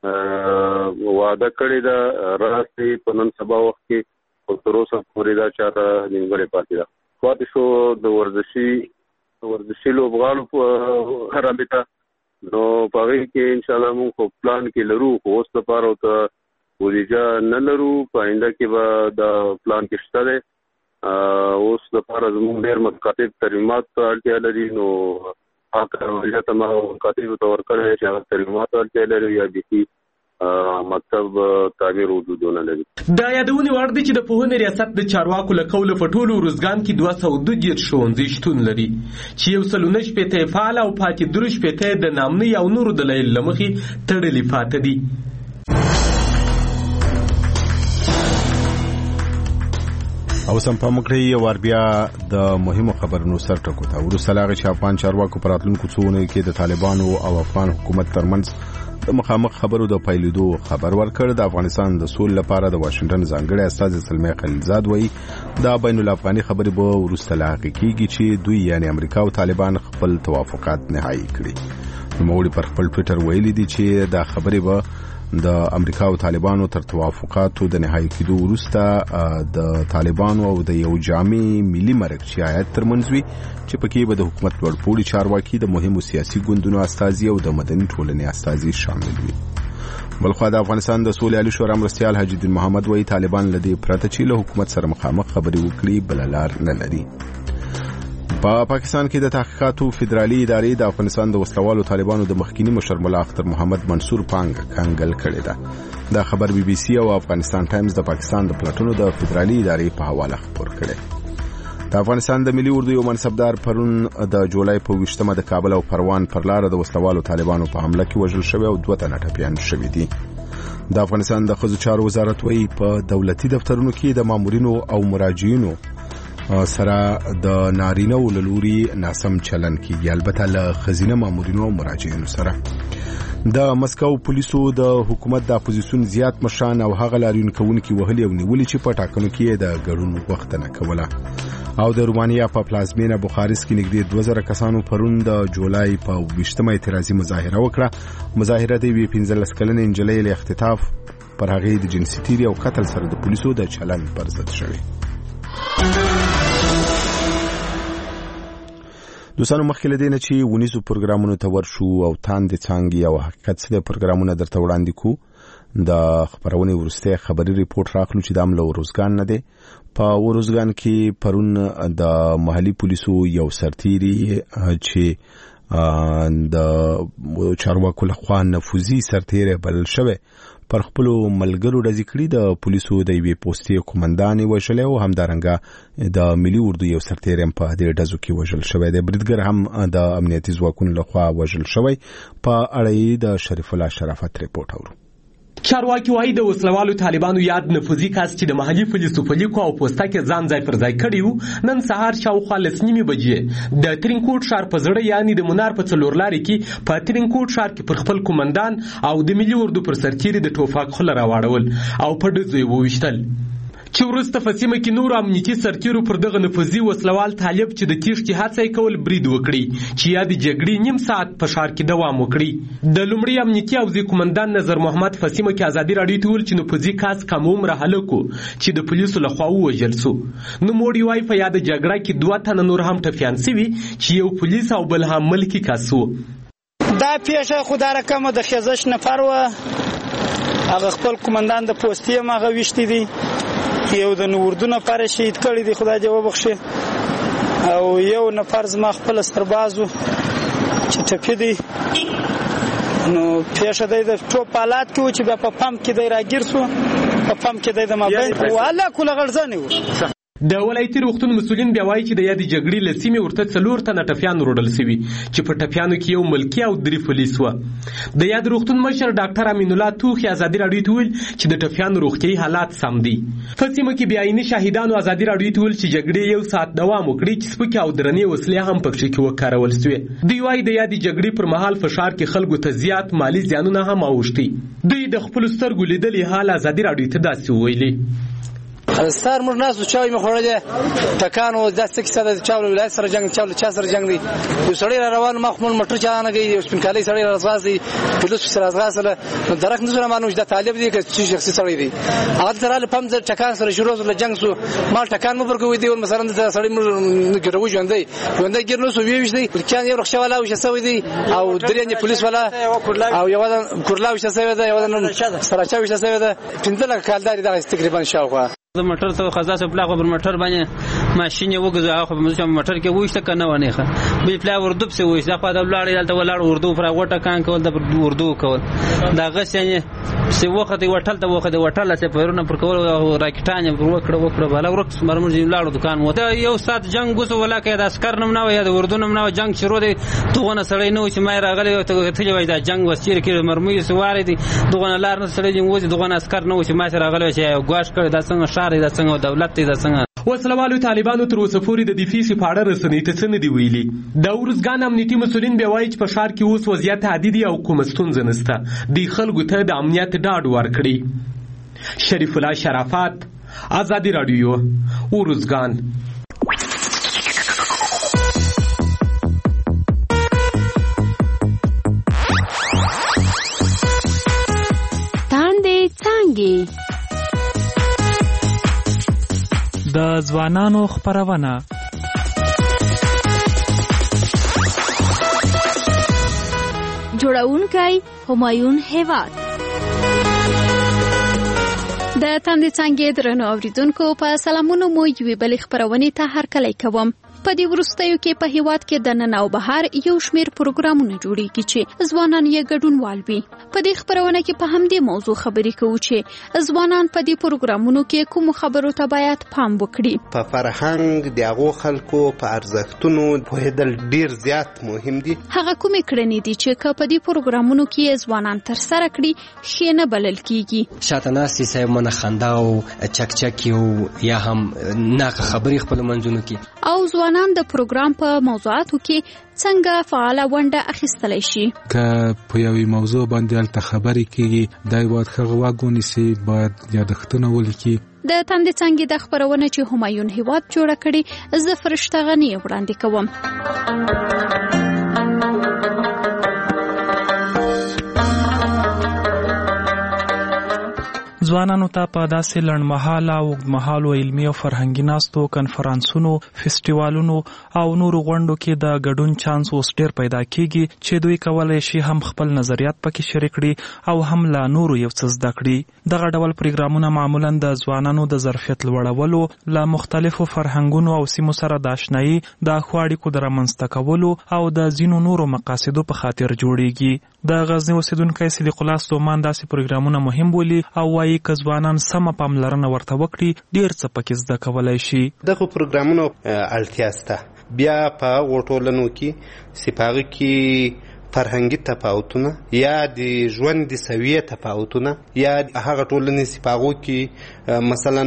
[SPEAKER 22] وعده کړې ده راستي په نن سبا وخت کې تر اوسه پورې دا چاره نیمګړې پاتې ده. پاتې شو د ورزشي ورزشي لوبغاړو په رابطه نو په هغې کې انشاءالله موږ خو پلان کې لرو خو اوس لپاره ورته بودیجه نه لرو. په آینده کې به دا پلان کې شته دی. اوس لپاره زموږ ډېر متقاطب ترمیمات ته اړتیا لري نو کاروالیا ته ما کاتب تور کړی چې هغه تعلیمات ورته لري یا بي مکتب تعمیر وجودونه لري.
[SPEAKER 17] دا یادونه وړ دي چې د پوهنې ریاست د چارواکو له قوله په ټولو روزګان کې دوه سوه دوه دېرش ښوونځي شتون لري چې یو سل نه شپېته یې فعال او پاتې درې شپېته یې د نامنۍ او نورو دلایلو له مخې تړلي پاته دي.
[SPEAKER 2] او سم په مکړی یو ور بیا د مهمو خبرونو سر ټکو ته وروسته لاغه چې افغان چارواکو پر راتلونکو څو اونیو کې د طالبانو او افغان حکومت ترمنځ د مخامخ خبرو د پیلېدو خبر ورکړ. د افغانستان د سولې لپاره د واشنگټن ځانګړی استازی سلمې خلیلزاد وایي دا بین الافغاني خبرې به وروسته لاغه کیږي چې دوی یعنی امریکا او طالبان خپل توافقات نهایی کړي. نوموړي پر خپل ټویټر ویلي دي چې دا خبرې به د امریکا او طالبانو تر توافقاتو د نهایی کېدو وروسته د طالبانو او د یو جامع ملي مرکزي هیئت ترمنځ وي چې پکې به د حکومت لوړپوړي چارواکي د مهمو سیاسي ګوندونو استازي او د مدني ټولنې استازي شامل وي. بلخوا د افغانستان د سولې عالی شورا مرستیال حاجی الدین محمد وایي طالبان له دې پرته چې له حکومت سره مخامخ خبرې وکړي بل لار نه لري. په پا پاکستان کې د تحقیقاتو فدرالي ادارې د افغانستان د وسلوالو طالبانو د مخکینی مشر ملا اختر محمد منصور پانګ کنګل کړی ده. دا خبر بي بي سي او افغانستان ټایمز د پاکستان د پلاتونو د فدرالي ادارې په حواله خبر کړی. د افغانستان د ملي اردو یو منصبدار پرون د جولای په ویشتمه د کابل او پروان پر لار د وسلوالو طالبانو په حمله کې وژل شوی او دوه تنه ټپیان شوي دي. د افغانستان د ښځو چارو وزارت وایي په دولتي دفترونو کې د مامورینو او مراجعینو سره د نارینه او لوري ناسم چلن کیږي، البته له خزینه مامورینو او مراجعینو سره. د مسکو پولیسو د حکومت د اپوزیسیون زیات مشران او هغه لاریون کوونکي وهلي او نیولي چې په ټاکنو کې د ګډون غوښتنه کوله. او د رومانیا په پلازمینه بوخارست کې نږدې دوه زره کسانو پرون د جولای په ویشتمه اعتراضي مظاهره وکړه. مظاهره د یوې پنځلس کلنې نجلۍ له اختطاف پر هغې د جنسي تیري او قتل سره د پولیسو د چلن پر ضد شوې. دوستانو مخکې له دې نه چې ونیزو پروګرامونو ته ورشو او تاندې څانګې او حقیقت څه د پروګرامونه درته وړاندې کو. د خبرونې وروسته خبري ریپورت راخلو چې د امله وروزګان نه دی. په وروزګان کې پرون د محلي پولیسو یو سرتیری چې د چارواکو لخوا نفوذي سرتیری بلل شوی پر خپل ملګرو ډزې کړي. د پولیسو د یوې پوستې قومندان وژلی او همدارنګه د ملي اردو یو سرتیری هم په دې ډزو کې وژل شوی دی. بریدګر هم د امنیتي ځواکونو لخوا وژل شوی. په اړه یې د شریف الله شرافت ریپورت اورو.
[SPEAKER 17] چارواکي وايي د وسلوالو طالبانو یاد نفوذي کس چې د محلي پولیسو په لیکو او پوسټه کې ځان ځای پر ځای کړی وو نن سهار شاوخوا لس نیمې بجې د ترینکوټ ښار په زړه یعنې د منار په څلور لارې کې په ترینکوټ ښار کې پر خپل قومندان او د ملي اردو پر سرتیري د ټوپک خوله راواړول او په ډزو یې وویشتل. چې وروسته په سیمه کې نور امنیتي سرتیرو پر دغه نفوذي وسلوال طالب چې د تیښتې هڅه یې کول برید وکړي چې یا د جګړې نیم ساعت په ښار کې دوام وکړي. د لومړي امنیتي حوزې قومندان نظر محمد په سیمه کې ازادي راډیو ته وویل چې نفوذي کس کم عمره هلک و چې د پولیسو لخوا ووژل سو. نوموړي وایي په یاده جګړه کې دوه تنه نور هم ټپیان سوي چې یو پولیس او بل هم ملکي کس و.
[SPEAKER 1] دا پیښه خو دا رقم د خزش نفر و هغه خپل قومندان د پوستې هم هغه ویشتي دي، یو د اردو نفر شهید کړی دی خدای دې وبخښي، او یو نفر زما خپل سرباز و چې ټپي دی. نو پیښه دی د ټوپ حالات کې و چې بیا په پمپ کې دی راګیر سو، په پمپ کې دی د مابین والا کوله غړځنې و.
[SPEAKER 17] د ولایتي روغتون مسؤلین بیا وایي چې د یادې جګړې له سیمې ورته څلور تنه ټپیان وروړل سوي چې په ټپیانو کې یو ملکي او درې پولیس وه. د یاد روغتون مشر ډاکټر امین الله توخي ازادي راډیو ته ویل چې د ټپیانو روغتیایي حالات سم دي. په سیمه کې بیا عیني شاهدانو ازادي راډیو ته ویل چې جګړې یو ساعت دوام وکړي چې سپکې او درنې وسلې هم پکښې کې وکارول سوې. دوی وایي د یادې جګړې پر مهال په ښار کې خلکو ته زیات مالي زیانونه هم اوښتي. دوی د خپلو سترګو لیدلي حال ازادي راډیو ته داسې وویلي.
[SPEAKER 1] ستار موږ ناس چاوي مخوړل ټکانو داسې کې ساده چاول ولایت سره جنگ چاول چا سره جنگ دی. یو سړی را روان ما خپل موټر چلانه کوي، یو سپینکالي سړی را ځوازي پولیس سره ځغاسله نو درک نه زما نو د طالب دی چې شخصي سړی دی هغه تراله پم ځ ټکان سره شروع له جنگ سو ما ټکان مو ورکوي دی مثلا د سړی موږ ګرو ژوندې ژوندې ګرنو سو ویوش دی کله یو رخصه ولا او شسوي دی او درېنه پولیس ولا او یو کورلاو شسوي دی یو سره چاوي شسوي دی پنځه کال داري دا تقریبا شاوخوا
[SPEAKER 4] د موټر ته خزا سره پلاغه پر موټر باندې
[SPEAKER 3] ماشين یې وګزو هغه په موټر کې وښته کنه ونه ښه بل پلا اردو په وښته په د لاړې دلته ولاړ اردو پر غوټه کان کول د اردو کول دا غسنه سی وخت دی وټل ته وخت دی وټل څه پرونه پر کول راکټان پر وکړه وکړه بل ورک مرمر دی لاړو دکان مو دا یو سات جنگ وسو ولا کې د عسكر نم نه یا د اردو نم نه جنگ شروع دی دغه سړی نو چې ما راغلی ته ته وای دا جنگ وسیر کې مرمي سوار دی دغه لار نه سړی دی وځي دغه عسكر نو چې ما راغلی چې ګواش کړی دا څنګه شار دا څنګه دولت دی دا څنګه
[SPEAKER 17] وسلوالو طالبانو تر اوسه پورې د دفاع سپاړه رسنۍ ته څه نه دی ویلي د ورزګان امنیتي مسولین به وایي چې په ښار کې اوس وضعیت عادي دی او کوم ستونزه نشته د خلکو ته د امنیت ډاډ ورکړي شریف الله شرافت آزادی رادیو ورزګان
[SPEAKER 4] تاندې څنګه
[SPEAKER 7] د ځوانانو خبرونه
[SPEAKER 4] جوړونکی همایون هیواد د تاندې څنګه درنو اوریدونکو په سلامونو مو یوې بلې خبرونه ته هرکلی کوم په دې ورستیو کې په هیواد کې د نن او بهار یو شمیر پروګرامونه جوړیږي چې ځوانان یې ګډون وي په دې خبرونه کې په همدې موضوع خبرې کوو چې ځوانان په دې پروګرامونو کې کوم خبرو ته باید پام وکړي
[SPEAKER 23] په فرهنګ د هغو خلکو په ارزښتونو پوهېدل ډیر زیات مهم دي
[SPEAKER 4] هغه کومې کړنې دي چې په دې پروګرامونو کې ځوانان تر سره کړي ښه نه بلل کیږي
[SPEAKER 24] شاته ناسي صاحب من خندا او چکچکی او یا هم ناقه خبرې خپل منځونو کې
[SPEAKER 4] او ځوانان د پروګرام په موضوعاتو کې څنګه فعال ونډه اخیستلی شي
[SPEAKER 25] که په یوې موضوع باندې هلته خبرې کیږي دا باید ښه غوږ ونیسي باید یادښتونه ولیکي
[SPEAKER 4] د تاندې څنګه د خبرونه چې همایون هیواد جوړه کړي زه فرشته غنی وړاندې کوم
[SPEAKER 7] ځوانانو ته په داسې لړمحاله او اوږدمهالو علمي او فرهنګي ناستو کنفرانسونو فیسټیوالونو او نورو غونډو کې د ګډون چانس اوس ډېر پیدا کیږي چې دوی کولی شي هم خپل نظریات پکې شریک کړي او هم لا نورو یو څه زده کړي دغه ډول پروګرامونه معمولا د ځوانانو د ظرفیت لوړولو له مختلفو فرهنګونو او سیمو سره د آشنایي د ښو اړیکو د رامنځته کولو او د ځینو نورو مقاصدو په خاطر جوړیږي د غزنی اوسیدونکی صدیق الله ستومان داسې پروګرامونه مهم بولي او وایي که ځوانان سمه پاملرنه ورته وکړي ډیر څه پکې زده کولی شي
[SPEAKER 23] دغه پروګرامونو اړتیا شته بیا په ټولنو کې سپاغه کې فرهنګي تفاوتونه یا د ژوند د سویه تفاوتونه یا هغه ټولنې سپاغو کې مثلا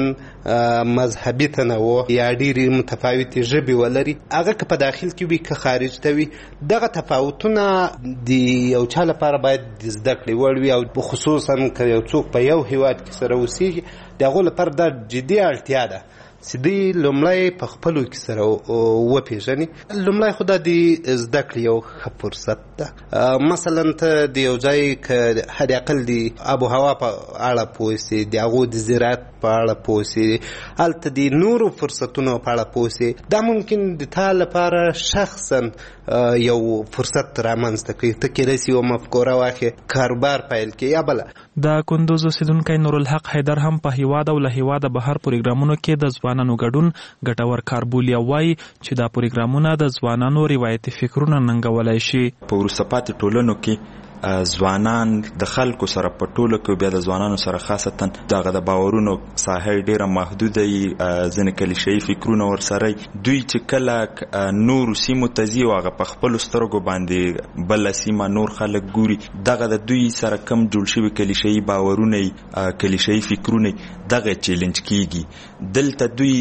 [SPEAKER 23] مذهبي تنوع یا ډېرې متفاوتې ژبې ولري هغه که په داخل کې وي که خارج ته وي دغه تفاوتونه د یو چا لپاره باید د زده کړې وړ وي او خصوصا که یو څوک په یو هیواد کې سره اوسېږي د هغو لپاره دا جدي اړتیا ده چې دوی لومړی په خپلو کې سره وپېژني لومړی خو دا د زده کړې یو ښه فرصت ده مثلا ته د یو ځای که حد اقل د آب و هوا په اړه پوه سې د هغو د زراعت په اړه پوه سې هلته د نورو فرصتونو په اړه پوه سې دا ممکن د تا لپاره شخصا یو فرصت رامنځته کوي ته کیدای سي یوه مفکوره واخلې کاروبار پیل کړې یا بله
[SPEAKER 7] د کندوز اوسیدونکی نورالحق حیدر هم په هیواد او له هیواده بهر پروګرامونو کې د ځوانانو ګډون ګټور کار بولي او وایي چې دا پروګرامونه د ځوانانو روایتي فکرونه ننګولی شي
[SPEAKER 26] په وروسته پاتې ټولنو کې ځوانان د خلکو سره په ټوله کې بیا د ځوانانو سره خاصتا دغه د باورونو ساحه ډیره محدوده وي ځینې کلیشه‌ایي فکرونه ورسره دوی چې کله نورو سیمو ته ځي او هغه په خپلو سترګو باندې بله سیمه نور خلک ګوري دغه د دوی سره کم جوړ شوي کلیشه‌ایي باورونه کلیشه‌ایي فکرونه دغه چیلنج کیږي دلته دوی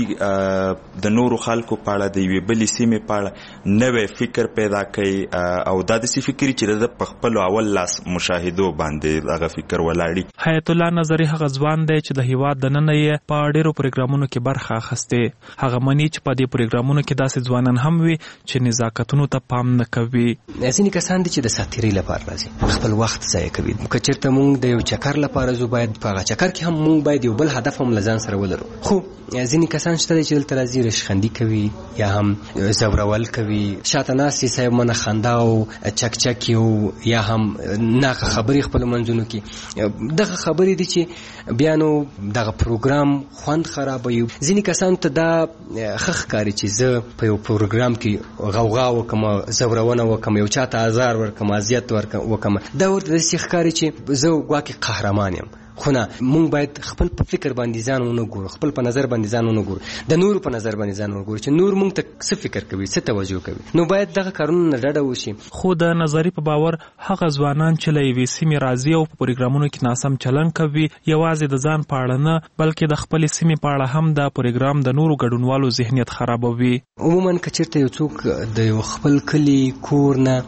[SPEAKER 26] د نورو خلکو په اړه د یوې بلې سیمې په اړه نوی فکر پیدا کوي او دا داسې فکر چې د په خپلو اول لاس مشاهدو باندې هغه فکر ولاړي
[SPEAKER 7] حیات الله نظری هغه ځوان دی چې د هیواد دننه یې په ډیرو پروګرامونو کې برخه اخیستې هغه مني چې په دې پروګرامونو کې داسې ځوانان هم وي چې نزاکتونو ته پام نه کوي
[SPEAKER 24] ځینې کسان دي چې د ساتیرۍ لپاره راځي خپل وخت ضایع کوي که چېرته موږ د یو چکر لپاره ځو باید په هغه چکر کې هم موږ باید یو بل هدف هم له ځان سره ولرو خو ځینې کسان شته چې دلته راځي رشخندي کوي یا هم زورول کوي شاته ناستې صاحب منه خندا او چکچکي او یا هم ناقه خبرې خپل منځونو کې دغه خبرې دي چې بیا نو دغه پروګرام خوند خرابوي. ځینې کسانو ته دا ښه ښکاري چې زه په یو پروګرام کې غوغا وکم، زورونه وکم، یو چاته آزار ورکم، اذیت وکم، دا ورته داسې ښکاري چې زه ګواکې قهرمان یم. خو نه، مونږ باید خپل په فکر باندې ځان ونه ګورو، خپل په نظر باندې ځان ونه ګورو، د نورو په نظر باندې ځان وګورو چې نور مونږ ته څه فکر کوي، څه توجه کوي. نو باید دغه کارونه نه ډډه وشي.
[SPEAKER 7] خو د نظری په باور هغه ځوانان چې له یوې سیمې راځي او په پروګرامونو کې ناسم چلن کوي، یوازې د ځان په اړه نه بلکې د خپل سیمې په اړه هم د پروګرام د نورو ګډونوالو ذهنیت خرابوي.
[SPEAKER 24] عموما که چېرته یو څوک د یو خپل کلي کور نه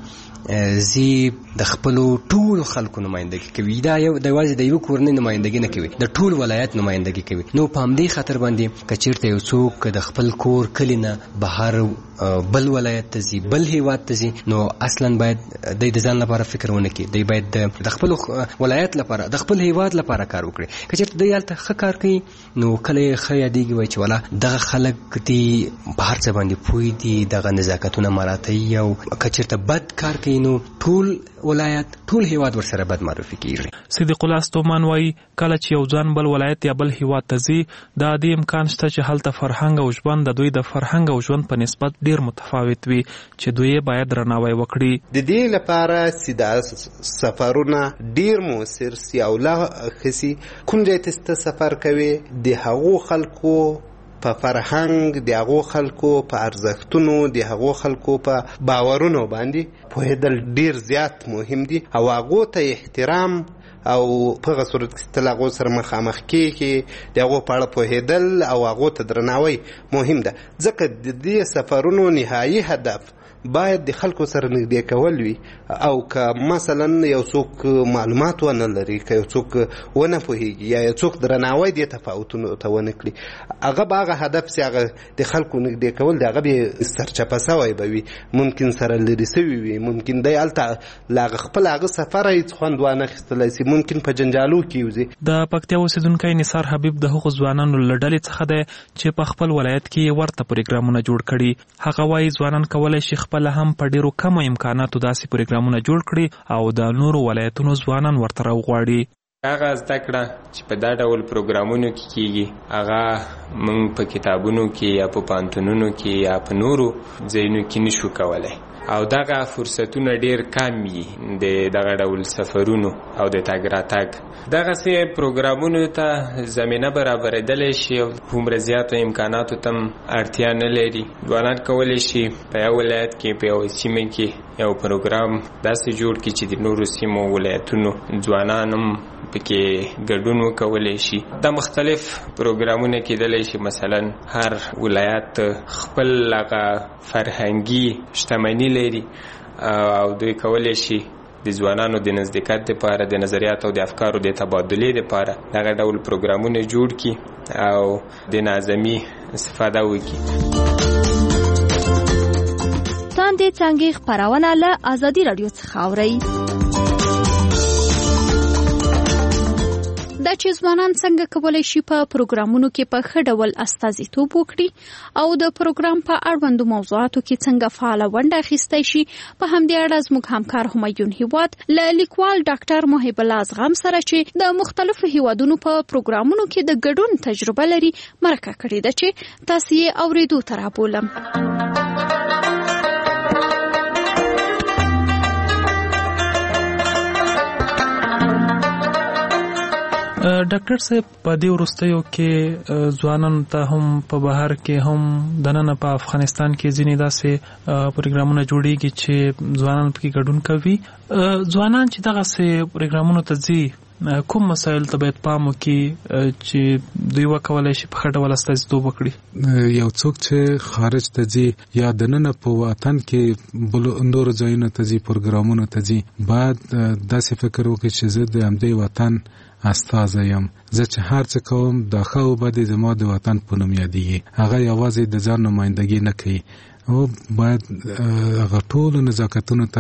[SPEAKER 24] زی د خپلو ټولو خلکو نمایندګي کوي، دا یو د یوازې د یو کورنۍ نمایندګي نه کوي، د ټول ولایت نمایندګي کوي. نو په همدې خاطر باندې که چېرته یو څوک د خپل کور کلي نه بهر بل ولایت ته ځي، بل هیواد ته ځي، نو اصلا باید دی د ځان لپاره فکر ونه کړي، دی باید د خپل ولایت لپاره، د خپل هیواد لپاره کار وکړي. که چېرته دی هلته ښه کار کوي نو کله یې ښه یادېږي، وایي چې والا دغه خلک دي په هر څه باندې پوه دي، دغه نزاکتونه مراعتوي. او که چېرته بد کار کوي نو ټول ولایت، ټول هیواد ورسره بد معرفي کیږي.
[SPEAKER 7] صدیق الله ستومان وایي کله چې یو ځوان بل ولایت یا بل هیواد ته ځي، دا د امکان شته چې هلته فرهنګ او ژوند د دوی د فرهنګ او ژوند په نسبت ډیر متفاوت وي چې دوی باید درناوی وکړي.
[SPEAKER 23] د دې لپاره سیده سفرونه ډیر موثر سي او لا خسي. کوم ځای ته سفر کوي، د هغو خلکو په فرهنګ، د هغو خلکو په ارزښتونو، د هغو خلکو په باورونو باندې پوهېدل ډیر زیات مهم دي او هغو ته احترام او په هغه صورت کې تل هغو سره مخامخ کېږي، د هغو په اړه پوهېدل او هغو ته درناوی مهم ده. ځکه د دې سفرونو نهایي هدف باید د خلکو سره نږدې کول وي. او که مثلا یو څوک معلومات ونه لري، که یو څوک ونه پوهېږي یا یو څوک درناوی دې تفاوتونو ته ونه کړي، هغه به هغه هدف چې هغه د خلکو نږدې کول د هغه به سرچپه سوی به وي، ممکن سره لرې سوي وي، ممکن دی هلته له هغه خپل هغه سفره هېڅ خوند وانه اخیستلی سي، ممکن په جنجالو کې وځي.
[SPEAKER 7] د پکتیا اوسېدونکی نثار حبیب د هغو ځوانانو له ډلې څخه دی چې په خپل ولایت کې ورته پروګرامونه جوړ کړي. هغه وایي ځوانان کولی شي خپل هم په ډیرو کمو امکاناتو داسې پروګرامونه جوړ کړي او د نورو ولایتونو ځوانان ورته راوغواړي.
[SPEAKER 5] هغه زده کړه چې په دا ډول پروګرامونو کې کیږي، هغه موږ په کتابونو کې یا په پوهنتونونو کې یا په نورو ځایونو کې نشو کولی، او دغه فرصتونه ډیر کم وي د دغه ډول سفرونو او د تګ راتګ. دغسې پروګرامونو ته زمینه برابرېدلی شي او هومره زیاتو امکاناتو ته اړتیا نه لري. ځوانان کولی شي په یو ولایت کې په یو سیمه کې یو پروګرام داسې جوړ کړي چې د نورو سیمو ولایتونو ځوانان هم پکې ګډون وکولی شي. دا مختلف پروګرامونه کېدلی شي، مثلا هر ولایت خپل هغه فرهنګي شتمني لري او دوی کولی شي د ځوانانو د نزدېکت دپاره، د نظریاتو او د افکارو د تبادلې دپاره دغه ډول پروګرامونه جوړ کړي او د نظمي استفاده وکړي.
[SPEAKER 6] تاندې څانګې خپرونه له ازادي راډیو څخه اورئ. دا چې ځوانان څنګه کولی شي په پروګرامونو کې په ښه ډول استازیتوب وکړي او د پروګرام په اړوندو موضوعاتو کې څنګه فعاله ونډه اخیستی شي، په همدې اړه زموږ همکار همایون هیواد له لیکوال ډاکټر محب الله ازغم سره چې د مختلفو هیوادونو په پروګرامونو کې د ګډون تجربه لري مرکه کړې ده چې تاسو یې اورېدو ته رابولم.
[SPEAKER 7] ډاکټر صاحب، په دې وروستیو کې ځوانانو ته هم په بهر کې هم دننه په افغانستان کې ځینې داسې پروګرامونه جوړېږي چې ځوانان پکې ګډون کوي. ځوانان چې دغسې پروګرامونو ته ځي، کوم مسایل ته باید پام وکړي چې دوی وکولی شي په ښه ډول استازیتوب وکړي؟
[SPEAKER 25] یو څوک چې خارج ته ځي یا دننه په وطن کې بلو نورو ځایونو ته ځي، پروګرامونو ته ځي، باید داسې فکر وکړي چې زه د همدې وطن استازی یم. زه چې هر څه کوم دا ښه او بد زما د وطن په نوم یادېږي. هغه یوازې د ځان نمایندګي نه کوي او باید هغه ټولو نزاکتونو ته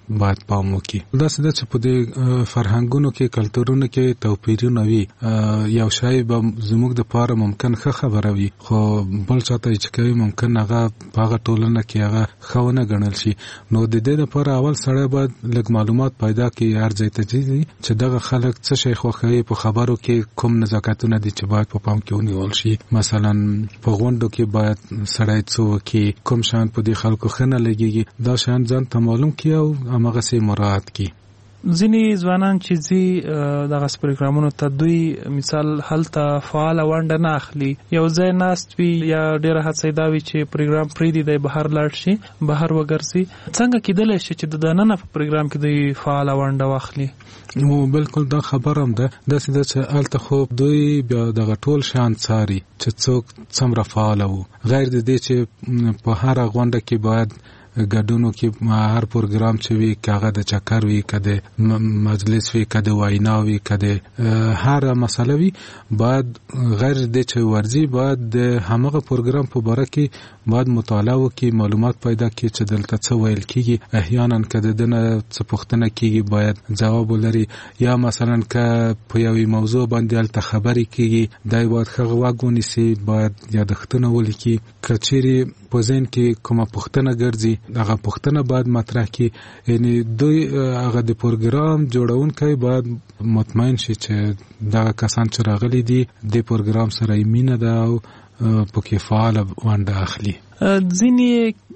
[SPEAKER 25] باید پام وکړي. دا څه چې په دې فرهنګونو کې کلتورونو کې توپیرونه وي، یو شی به زموږ د پاره ممکن ښه خبره وي خو بل چاته چې کوي ممکن هغه په هغه ټولنه کې هغه ښه ونه ګڼل شي. نو د دې لپاره اول سړی باید لږ معلومات پیدا کړي هر ځای ته چې دغه خلک څه شی خوښوي، په خبرو کې کوم نزاکتونه دي چې باید په پام کې ونیول شي. مثلا په غونډو کې باید سړی څه وکړي، کوم شیان په دې خلکو ښه نه لګېږي، دا شیان ځان ته معلوم کړي او هماغسې مراعات کړي.
[SPEAKER 7] ځینې ځوانان چې ځي دغه پروګرامونو ته دوی مثال هلته فعال ونډه نه اخلي، یو ځای ناست وي یا ډېره هڅه دا وي چې پروګرام پرېږدي دی بهر لاړ شي، بهر وګرځي. څنګه کېدلی شي چې د دننه په پروګرام کې دوی فعال ونډه واخلي؟
[SPEAKER 25] نو بالکل دا خبر هم ده، داسې ده چې هلته خو دوی بیا دغه ټول شیان څاري چې څوک څومره فعال وو، غیر د دې چې په هره غونډه کې باید ګډونو کې هر پروګرام چې وي کاغه د چکر وي کده مجلس وي کده وینا وي کده هر مسله وي باید غیر د چې ورزي باید د همغه پروګرام په باره کې باید مطالعه وکړي، معلومات پیدا کړي چې دلته څه ویل کیږي. احیانا کده دنه څه پوښتنه کیږي باید جواب ولري، یا مثلا که په یوې موضوع باندې الته خبرې کیږي دای باید ښه غوږ ونیسي، باید یادښتونه ولیکي. که چیرې په ذهن کې کومه پوښتنه ګرځي هغه پوښتنه باید مطرح کړي. یعنی دوی هغه د پروګرام جوړونکی باید مطمئن شي چې دغه کسان چې راغلي دي د پروګرام سره یې مینه ده او پکې فعال ونډه اخلي.
[SPEAKER 7] ځینې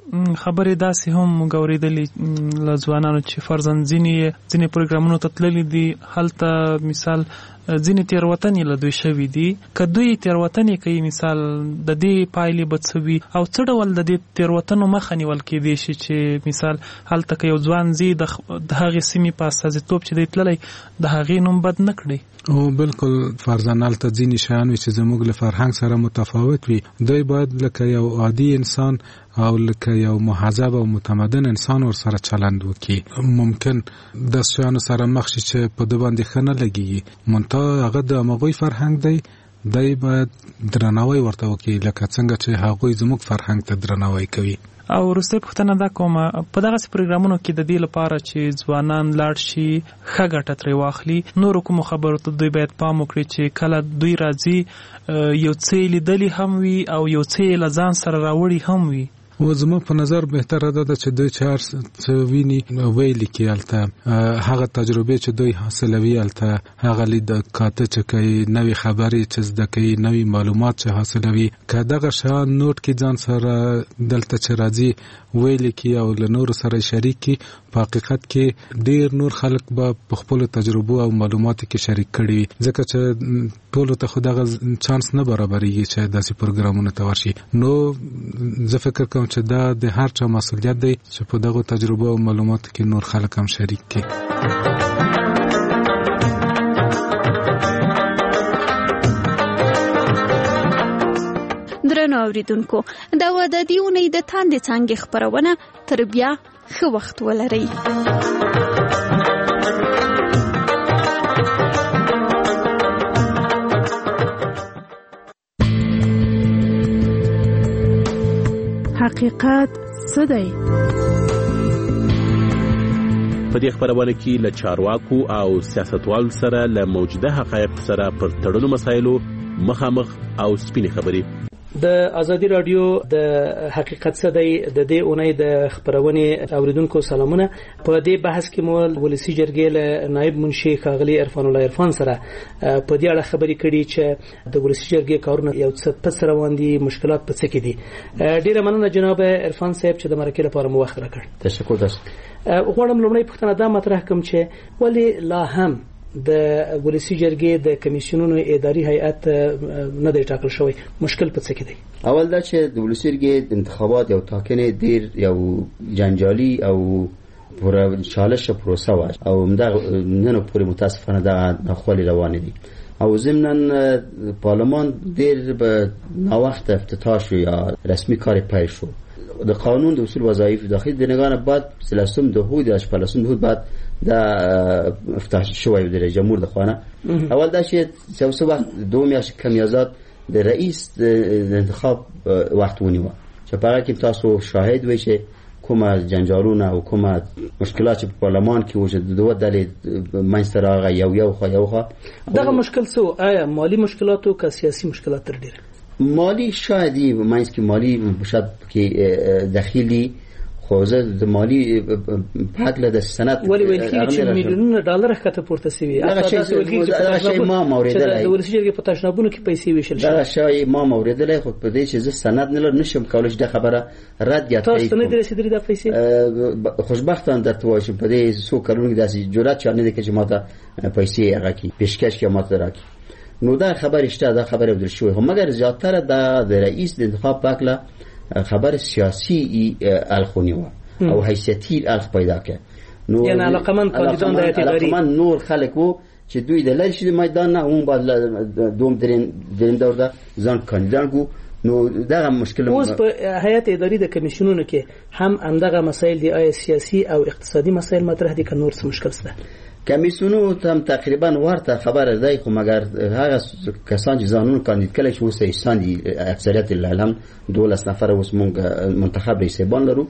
[SPEAKER 7] خبرې داسې هم ګورېدلې له ځوانانو چې فرضاً ځینې ځینې پروګرامونو ته تللي دي، هلته مثال ځینې تېروتنې له دوی شوي دي. که دوی تېروتنې کوي مثال د دې پایلې به څه وي او څه ډول د دې تېروتنو مخه نیول کېدی شي چې مثال هلته که یو ځوان ځي د هغې سیمې په استازیتوب چې دی تللی د هغې نوم بد نه کړي؟
[SPEAKER 25] او بالکل فرضاً هلته ځینې شیان وي چې زموږ له فرهنګ سره متفاوت وي، دوی باید لکه یو عادي انسان او لکه یو مهذب او متمدن انسان ور سره چلند وکړي. ممکن د شیانو سره مخ شي چې په د باندې ښه نه لګېږي، منتها هغه د همغوی فرهنګ دی، دی باید درناوی ورته وکړي لکه څنګه چې هغوی زموږ فرهنګ ته درناوی کوي.
[SPEAKER 7] او وروستۍ پوښتنه دا کومه، په دغسې پروګرامونو کې د دې لپاره چې ځوانان لاړ شي ښه ګټه ترې واخلي، نورو کومو خبرو ته دوی باید پام وکړي چې کله دوی راځي یو څه یې لیدلي هم وي او یو څه یې له ځان سره راوړي هم وي؟
[SPEAKER 25] و زما په نظر بهتره ده چې دوی چې هر څه ویني ویلي کې هلته هغه تجربې چې دوی حاصلوي هلته هغه لید کاته چې کوي، نوې خبرې چې زده کوي، نوې معلومات چې حاصلوي، که دغه شیان نوټ کړي ځان سره دلته چې راځي ویلي کې او له نورو سره شریک کړي، په حقیقت کې ډیر نور خلک به په خپلو تجربو او معلوماتو کې شریک کړي وي، ځکه چې ټولو ته خو دغه چانس نه برابرېږي چې داسې پروګرامونو ته ورشي. نو زه فکر کوم چې دا د هر چا مسؤلیت دی چې په دغه تجربه او معلوماتو کې نور خلک هم شریک کړي.
[SPEAKER 6] درنو اوریدونکو، دا و د دې اونۍ د تاندې څانګې خپرونه، تر بیا ښه وخت ولرئ.
[SPEAKER 8] حقیقت څه دی؟
[SPEAKER 10] په دې خبرونه کې له چارواکو او سیاستوالو سره له موجوده حقایق سره پر تړلو مسایلو مخامخ او سپینې خبرې.
[SPEAKER 11] د ازادي رادیو د حقیقت څه دی د دې اونۍ د خبرونې اوریدونکو سلامونه. په دې بحث کې مو ولسی جرګې له نائب منشي ښاغلي عرفان الله عرفان سره په دې اړه خبرې کړې چې د ولسی جرګې کارونه یو څه پس روان دي، مشکلات په څه کې دي. ډیره مننه جناب عرفان صاحب چې د مرکې لپاره مو وخت راکړ.
[SPEAKER 10] تشکر تاسو.
[SPEAKER 11] غواړم لومړی پوښتنه دا مطرح کوم چې ولې لا هم د ولسی جرګې د کمیسیونونو اداري هیئت نه دی ټاکل شوی، مشکل په څه کې دی؟
[SPEAKER 12] اول دا چې د ولسی جرګې انتخابات یو ټاکنې ډیر یو جنجالي او پوره چالش پروسه و او همدا نن پورې متاسفانه دا خولي روان دي او ضمناً پارلمان ډیر به نا وخت افتتاح شو یا رسمي کار پیل شو. د قانون د اصول وظایف داخل د نگاه بعد سلسم د هود اش پلسم د هود بعد دا افتتاح شوی د جمهور د خانه. اول دا چې څو څو وخت دوه میاشتې کمیازات د رئیس د انتخاب وخت ونیو چې په هغه کې تاسو شاهد وئ چې کومه جنجالونه او کومه مشکلات په پارلمان کې وجود دوه ډلې منځته راغی یو یو خو یو خو
[SPEAKER 11] دغه مشکل څه آیا مالی مشکلات او که سیاسي مشکلات تر ډیره
[SPEAKER 12] مالی شاید منځ کې مالی شاید کې داخلي خو زه د مالی پاکله د سند
[SPEAKER 11] ولی ویل کېږي چې میلیونونه ډالر ښکته پورته شوي
[SPEAKER 12] هغه شی ما موریدلی
[SPEAKER 11] د ولسي جرګې په تشنابونو کې پیسې ویشل شوي
[SPEAKER 12] دغه شی ما موریدلی خو په دې چې زه سند نه لرم نشم کولی چې دا خبره رد یا
[SPEAKER 11] تایید کړم. تاسو ته نه دي رسېدلي دا پیسې؟
[SPEAKER 12] خوشبختانه درته وایم چې په دې څو کلونو کې داسې جرأت چا نه دی کړی چې ما ته پیسې هغه کړي پیشکش کړي ما ته راکړي. نو دا خبره شته دا خبره بدل شوې خو مګر زیاتره دا د رئیس د انتخاب پاکله خبر سیاسی الخونی و او حیثیتی الخ پیدا که
[SPEAKER 11] نو یعنی علاقمند کاندیدان د اتحادیه
[SPEAKER 12] علاقمند نور خلک وو چې دوی د لری شي میدان نه اون بعد دوم درین درین دور دا ځان کاندیدان کو نو دا مشکل
[SPEAKER 11] اوس په هیئت اداري د کمیسیونونو کې هم اندغه مسایل دی آی سیاسي او اقتصادي مسایل مطرح دي که نور څه مشکل شته؟
[SPEAKER 12] کمیسیونو هم تقریبا ورته خبره دی خو مګر هغه کسان چې ځانونه کاندید کړي شو سه ایستان دي اکثریت العالم دولس نفر اوس مونږ منتخب رئیسان لرو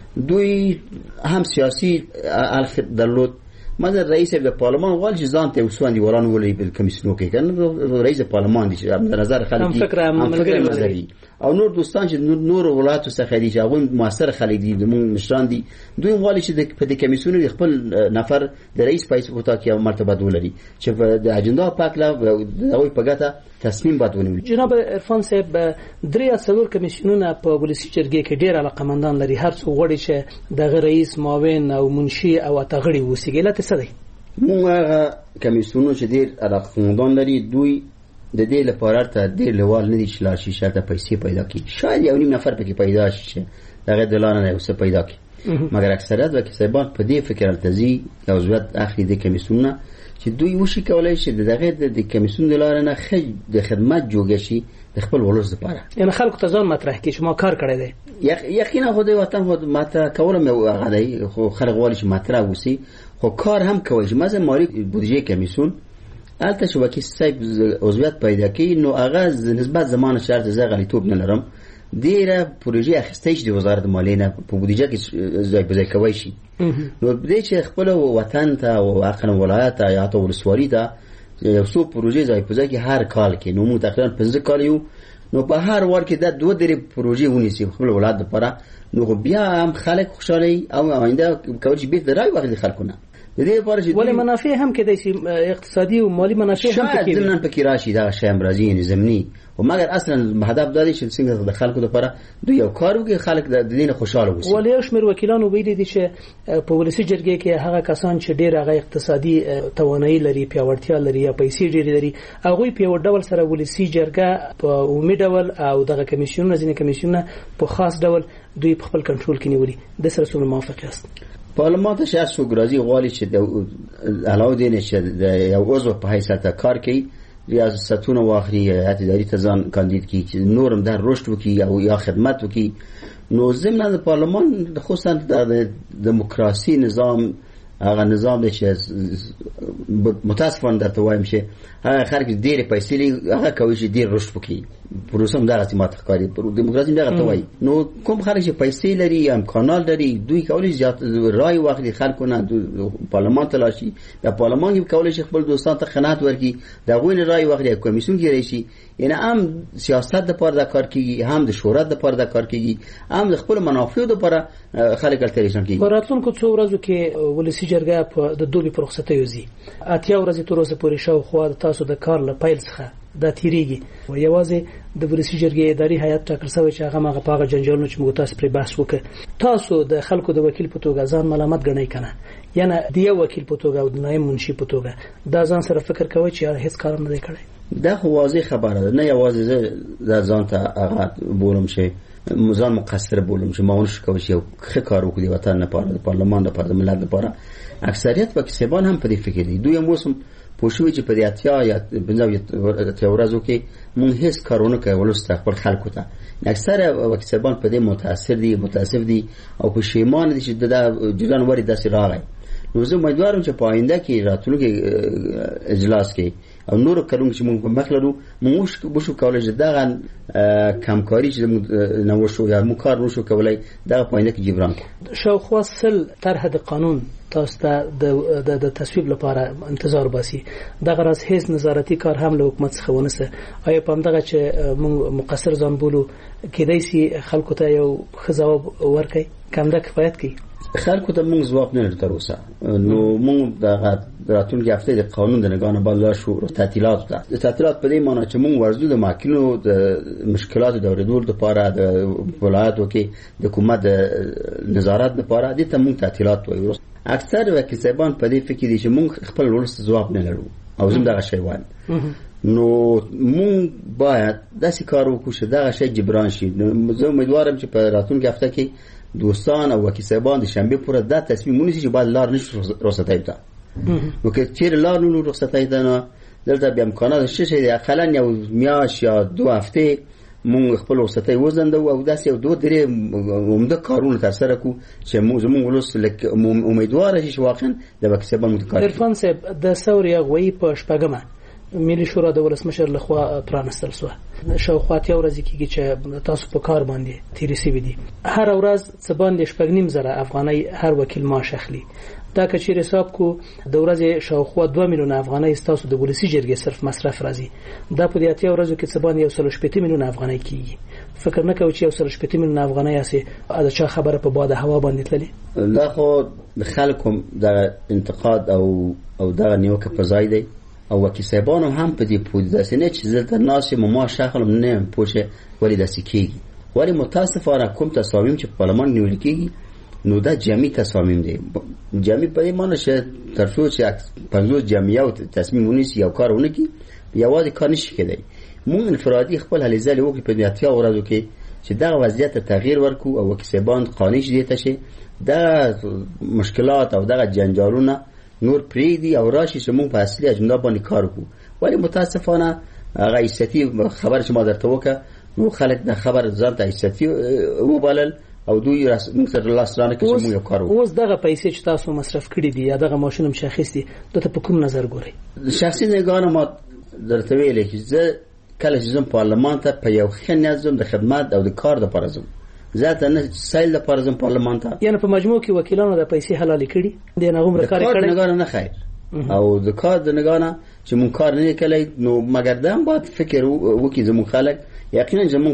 [SPEAKER 12] دوی هم سیاسي الخ درلود مګر رئیس د پارلمان وال چې ځان ته وسوندي وران ولې په کمیسیونو کې کنه رئیس پارلمان دي چې د نظر خلک
[SPEAKER 11] هم فکر ملګری
[SPEAKER 12] او نور دوستان چې نور ولایتو څخه دي چې هغه موثر خلک دي د مون مشران دي دوی والی چې په دې کمیسیونو خپل نفر د رئیس پایس کوتا کې مرتبه ولري چې د اجنډا پاکلا دوی په ګټه تصمیم باید ونیول.
[SPEAKER 11] جناب عرفان صاحب درې څلور کمیسیونونه په ولسی جرګې کې ډېر علاقمندان لري هر څو غړي چې د رئیس معاون او منشي او اتغړي وسیګلت څه دی؟
[SPEAKER 12] موږ هغه کمیسیونونه چې ډېر علاقمندان لري دوی د دې لپاره ته ډېر لوال نه دي چې لاشي شاته پیسې پیدا کړي شاید یو نیم نفر پکې پیدا شي دغه دلانه نه اوسه پیدا کړي مګر اکثریت وکړي سبان په دې فکر التزي او ضرورت اخلي د کمیسیونونه چې دوی وشي کولای شي دغه د کمیسیون دلاره نه خج د خدمت جوړ شي د خپل ولس لپاره
[SPEAKER 11] یعنی خلکو ته ځان مطرح کړي چې ما کار کړی دی
[SPEAKER 12] یقینا خو د وطن خو ماته کولم یو هغه دی خو خلک غواړي چې مطرح وسی خو کار هم کوي چې مثلا مالی بودجه کمیسیون البته چې وکیل صاحب عضویت پیدا کړي نو هغه نسبت زمانه شرط زه غلیطوب نه لرم ډیره پروژې اخیستې چې د وزارت مالیې نه په بودجه کې ځای په ځای کوي شي نو دې چې خپل وطن ته او اقل ولایت ته یا ته ولسوالۍ ته یو څو پروژې ځای په ځای کې هر کال کې نو موږ تقریبا پنځه کال یو نو په هر وار کې د دوه درې پروژې ونیسي خپل ولایت لپاره نو بیا هم خلک خوشاله او آینده کوي چې به درای وخت خلکونه د دې لپاره چې
[SPEAKER 11] ولې منافع هم کېدای شي اقتصادي او مالی منافع هم
[SPEAKER 12] پکې دي شاید پکې راشي دا شی امرازي نظامي او مګر اصلا هدف دا دی چې څنګه د خلکو لپاره دوی یو کار وکړي خلک د دین خوشاله وي
[SPEAKER 11] ولې شمیر وکیلانو ویلي دي چې په ولسی جرګې کې هغه کسان چې ډېر هغه اقتصادي توانایي لري پیاوړتیا لري یا پیسې ډېر لري هغه په یو ډول سره ولسی جرګه په عمومي ډول او دغه کمیسیون ځینې کمیسیون په خاص ډول دوی په خپل کنټرول کې نیولي د سره سره موافق یاست؟
[SPEAKER 12] پارلمان ته شخص وګرځي غواړي چې د علاوه دینه چې د یو عضو په حیثیت کار کوي ریاستونه واخلي هیئت اداري ته ځان کاندید کړي چې نورم در رشد وکړي او یا خدمت وکړي نو ضمن د پارلمان خصوصا د دموکراسي نظام هغه نظام دی چې متاسفانه درته وایم چې هغه خلک ډېر پیسې لري هغه کوي چې ډېر رشد وکړي پروسه هم دغه سمات ښکاري دموکراسي دغه ته وایي نو کوم خلک چې پیسې لري امکانات لري دوی کولی زیات رای واخلي خلکو نه پارلمان ته لاشي د پارلمان کې کولی شي خپل دوستان ته قناعت ورکړي د غوین رای واخلي کمیسیون کې راشي یعنی هم سیاست د پاره د کار کوي هم د شورا د پاره د کار کوي هم د خپل منافع د پاره خلک الټریشن کوي
[SPEAKER 11] راتلونکو څو ورځو کې ولسی جرګه په د دوبي پرخصته یوزي اتیا ورځې تر اوسه پورې شاو خو تاسو د کار له پیل څخه دا تیریږي او یوازې د ولسی جرګې اداري هیئت ټاکل شوی چې هغه مغه پاغه جنجالونه چې موږ تاسو پرې بحث وکړ تاسو د خلکو د وکیل په توګه ځان ملامت ګڼئ کنه یعنی د یو وکیل په توګه او د نائب منشي په توګه دا ځان سره فکر کوي چې هیڅ کار نه دی کړی
[SPEAKER 12] دا خو واضح خبره ده نه یوازې زه ځان ته هغه بولم چې ځان مقصر بولم چې ما ونش کوي چې ښه کار وکړي وطن لپاره د پارلمان لپاره د ملت لپاره اکثریت وکیلان هم په دې فکر دي دوی موسم پوښوي چې په دې اتیا یا پنځه ورځو کې مونږ هیڅ کارونه کوي ولست خپل خلکو ته اکثره وکیلان په دې متاثر دي متاسف دي او په شیمان دي چې د جنوري داسې راغی نو زه امیدوارم چې په آینده کې راتلونکي اجلاس کې او نور کارونه چې موږ په مخ لرو موږ بشو کولای چې دغه کمکاري چې نو شو یا موږ کار نشو کولای دغه په آینده کې جبران کړو.
[SPEAKER 11] شاوخوا سل طرح د قانون تاسو ته د د تصویب لپاره انتظار باسي. دغه راز هیڅ نظارتي کار هم له حکومت څخه ونسه. آیا په همدغه چې موږ مقصر ځان بولو کېدای شي خلکو ته یو ښه ځواب ورکړي کم ده کفایت کوي؟
[SPEAKER 12] خلکو ته موږ ځواب نه لرو تر اوسه. نو موږ د راتلونکي هفته د قانون د نگاه نه بالا شو تعطیلات ده. د تعطیلات په دې معنی چې موږ ورزو د ماکینو د مشکلات د اوریدل لپاره د ولایتو کې د حکومت د نظارت لپاره د ته موږ تعطیلات وایو. اکثر وکیلان په دې فکر دي چې موږ خپل ولست ځواب نه لرو او زم دغه شی وایي. نو موږ باید داسې کار وکړو چې دغه شی جبران شي. زه امیدوارم چې په راتلونکي هفته کې دوستان او وکیلان د شنبه پورې دا تصمیم ونیسي چې باید لار نشو رخصتای ته. نو که چیرې لار نو رخصتای ته نه دلته بیا امکانات شته چې اقلا یو میاش یا دو هفته موږ خپل رخصتای وزندو او داسې یو دوه درې عمده کارونه تر سره کو چې موږ زموږ ولوس لک امیدوار شي واقعا د وکیلان متکار.
[SPEAKER 11] عرفان صاحب د سوریا غوي په شپږمه ملي شورا د ولسمشر لخوا پرانستل شو. شاوخوا ته ورځ کېږي چې تاسو په کار باندې تیری سی ودی. هر ورځ څه باندې شپږ نیم زره افغانۍ هر وکیل معاش اخلي. دا که چیرې حساب کو د ورځې شاوخوا دوه میلیونه افغانۍ تاسو د ولسی جرګې صرف مصرف راځي. دا په دې اتیا ورځو کې څه باندې یو سل شپږ میلیونه افغانۍ کیږي. فکر نه کوي چې یو سل شپږ میلیونه افغانۍ اسه دا چا خبره په باد هوا باندې تللی.
[SPEAKER 12] دا خو د خلکو د انتقاد او او دا نیوکه په ځای دی او وکیلانو هم په دې پوه دي چې نه چې زلته ناس ما شغل نه پوهه ولی داسې کیږي. ولی متاسفانه کوم تصامیم چې پارلمان نیول کیږي نو دا جمعي تصامیم دي. جمعي په دې معنی چې تر څو چې پنځوس جمعیت او تصمیم ونیسي یو کارونه کی یوازې کار نشي کېدای. موږ انفرادي خپل هلې ځلې وکړو په دې اتیا ورځو کې چې دا وضعیت تغییر ورکو او وکیلان قانوني شي ته شي دا مشکلات او دا جنجالونه نور پریدي او راشي چې موږ په اصلي اجندا باندې کار وکړو. ولی متاسفانه هغه ایستي خبر چې ما درته وکړه نو خلک د خبر ځان ته ایستي وبلل او دوی راس موږ سره لاسرانه کې موږ یو کار وکړو.
[SPEAKER 11] اوس دغه پیسې چې تاسو مصرف کړې دي یا دغه ماشين هم شخصي د ته په کوم نظر ګوري؟
[SPEAKER 12] شخصي نگاه ما درته ویل چې زه کله چې زم پارلمان ته په یو خنځم د خدمات او د کار د پرزم ذات نه سایل د پرزم پارلمان ته
[SPEAKER 11] یعنی په مجموع کې وکیلانو د پیسې حلال کړي د نغوم کار کړي
[SPEAKER 12] نگاه نه خیر او د کار د نگاه نه چې مون کار نه کړي نو مګر دام باید فکر وکي زمو خلک یقینا زمو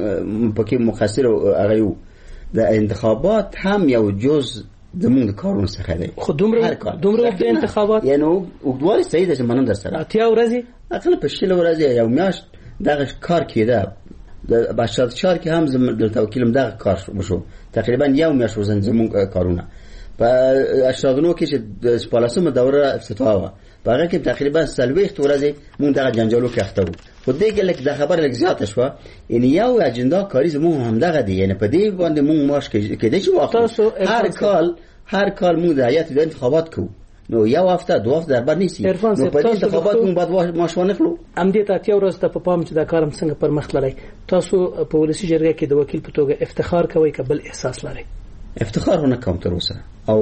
[SPEAKER 12] پکې مخاصر هغه یو د انتخابات هم یو جز زمون د کارونو څخه دی.
[SPEAKER 11] خو دومره دومره د انتخابات
[SPEAKER 12] یعنی وګورئ سیده چې منم در سره
[SPEAKER 11] اتیا ورځي
[SPEAKER 12] اقل په شل ورځي یو میاشت دغه کار کېده د بشار شار کې هم زم د توکیلم دغه کار شو تقریبا یو میاشت وزن زمون کارونه په اشادونو کې چې د سپالاسمه دوره افتتاح و هغه کې تقریبا سلويخت ورځي مونږ دغه جنجالو کې اخته وو. خو دې کې لکه د خبر لږ زیات شو ان یو اجندا کاری زموږ هم دغه دی یعنی په دې باندې مونږ ماش کې دې چې واخلو هر کال هر کال مونږ د هیئت د انتخابات کوو نو یو هفته دوه هفته دربر نیسی نو په دې انتخابات مونږ باید ماش ونه کړو.
[SPEAKER 11] ام دې ته اتیا ورځ ته په پام چې دا کارم څنګه پر مخ لای تاسو په ولسی جرګه کې د وکیل په توګه افتخار کوي کبل احساس لري؟
[SPEAKER 12] افتخار نه کوم تر اوسه او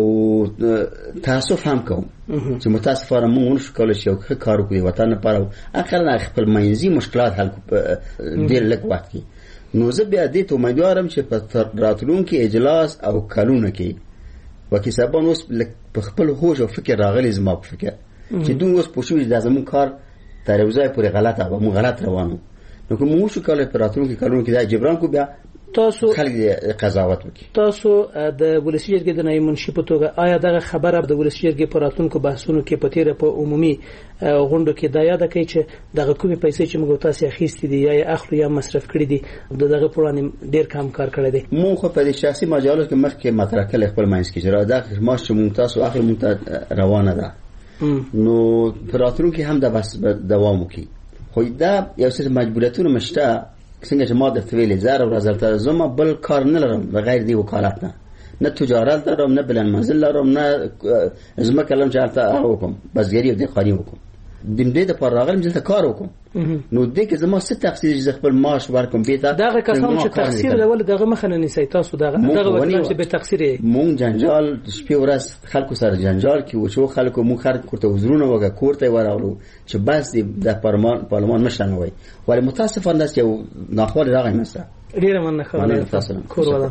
[SPEAKER 12] تاسف هم کوم چې متاسفانه موږ نشو کولای شو ښه کار وکړو وطن لپاره اقل خپل منځي مشکلات حل ډیر لږ وخت کې. نو زه بیا دې ته امیدوارم چې په راتلونکي اجلاس او کلونه کې وکیلان اوس په خپل هوش او فکر راغلي زما په فکر چې دوی اوس پوښتنه د زمون کار تر یو ځای پورې غلطه او موږ غلط روانو نو کوم مو شو کولای په راتلونکي کلونه کې دا جبران کو بیا
[SPEAKER 11] تاسو
[SPEAKER 12] خلک قضاوت وکړي.
[SPEAKER 11] تاسو د ولسی جرګې د نایب منشي په توګه آیا دغه خبره د ولسی جرګې په راتلونکو بحثونو کې په تیر په عمومي غونډو کې دا یاد کوي چې دغه کومې پیسې چې موږ تاسو اخیستې دي یا اخلو یا مصرف کړې دي دغه پرانی ډیر کم کار کړی دی؟
[SPEAKER 12] مو خو په شخصي مجالس کې مخکې مطرح کړل خپل ماینس کې جره دا ما چې موږ تاسو اخر مونږ روانه ده نو په راتلونکو هم دا بس دوام وکړي. خو دا یو څه مجبوریتونه مشته څنګه چې ما د تویلې زار او رزلت زما بل کار نه لرم بغیر دی وکالت نه نه تجارت لرم نه بلن منزل لرم نه زما کلم چارته وکم بس غریب دی خاري وکم د دې د پر راغلم چې کار وکم نو دې کې زما ست تفسیر چې خپل معاش ورکوم بیت
[SPEAKER 11] دغه کسان چې تفسیر ډول دغه مخنه نسی تاسو دغه دغه وکړم چې به تفسیر
[SPEAKER 12] مونږ جنجال شپې ورځ خلکو سره جنجال کې و چې خلکو مونږ خرج کوته وزرونه وګه کوړته ورغلو چې بس د پارلمان پارلمان مشران وای ولی متاسفانه چې یو ناخوال راغی مسه
[SPEAKER 11] ډیره مننه خبره تاسو کور ولا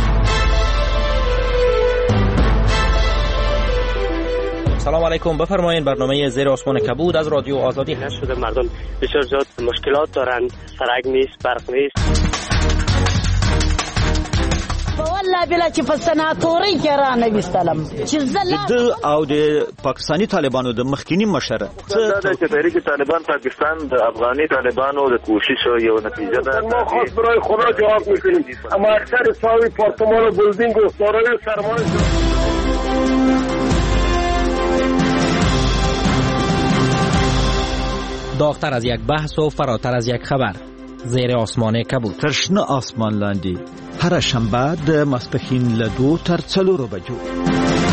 [SPEAKER 8] سلام علیکم. بفرمایید برنامه زیر آسمان کبود از رادیو آزادی هست.
[SPEAKER 9] شده مردم بسیار زیاد مشکلات دارند، سرک نیست، برق نیست.
[SPEAKER 13] والله بلا چې په سناتوري کې را نه وستلم چې زله
[SPEAKER 14] د او د پاکستانی طالبانو د مخکینی مشره
[SPEAKER 15] څه چې تحریک طالبان پاکستان د افغاني طالبانو د کوشش یو نتیجه ده.
[SPEAKER 16] ما خاص برای خدا جواب میکنیم اما اکثر ساوی پارتمان و بلدینگ و سارای سرمایه
[SPEAKER 8] داغتر از یک بحث و فراتر از یک خبر. زیر آسمان کبود.
[SPEAKER 14] ترشنه آسمان لاندی. هر شنبه د ماسپښین له دو تر څلورو بجو.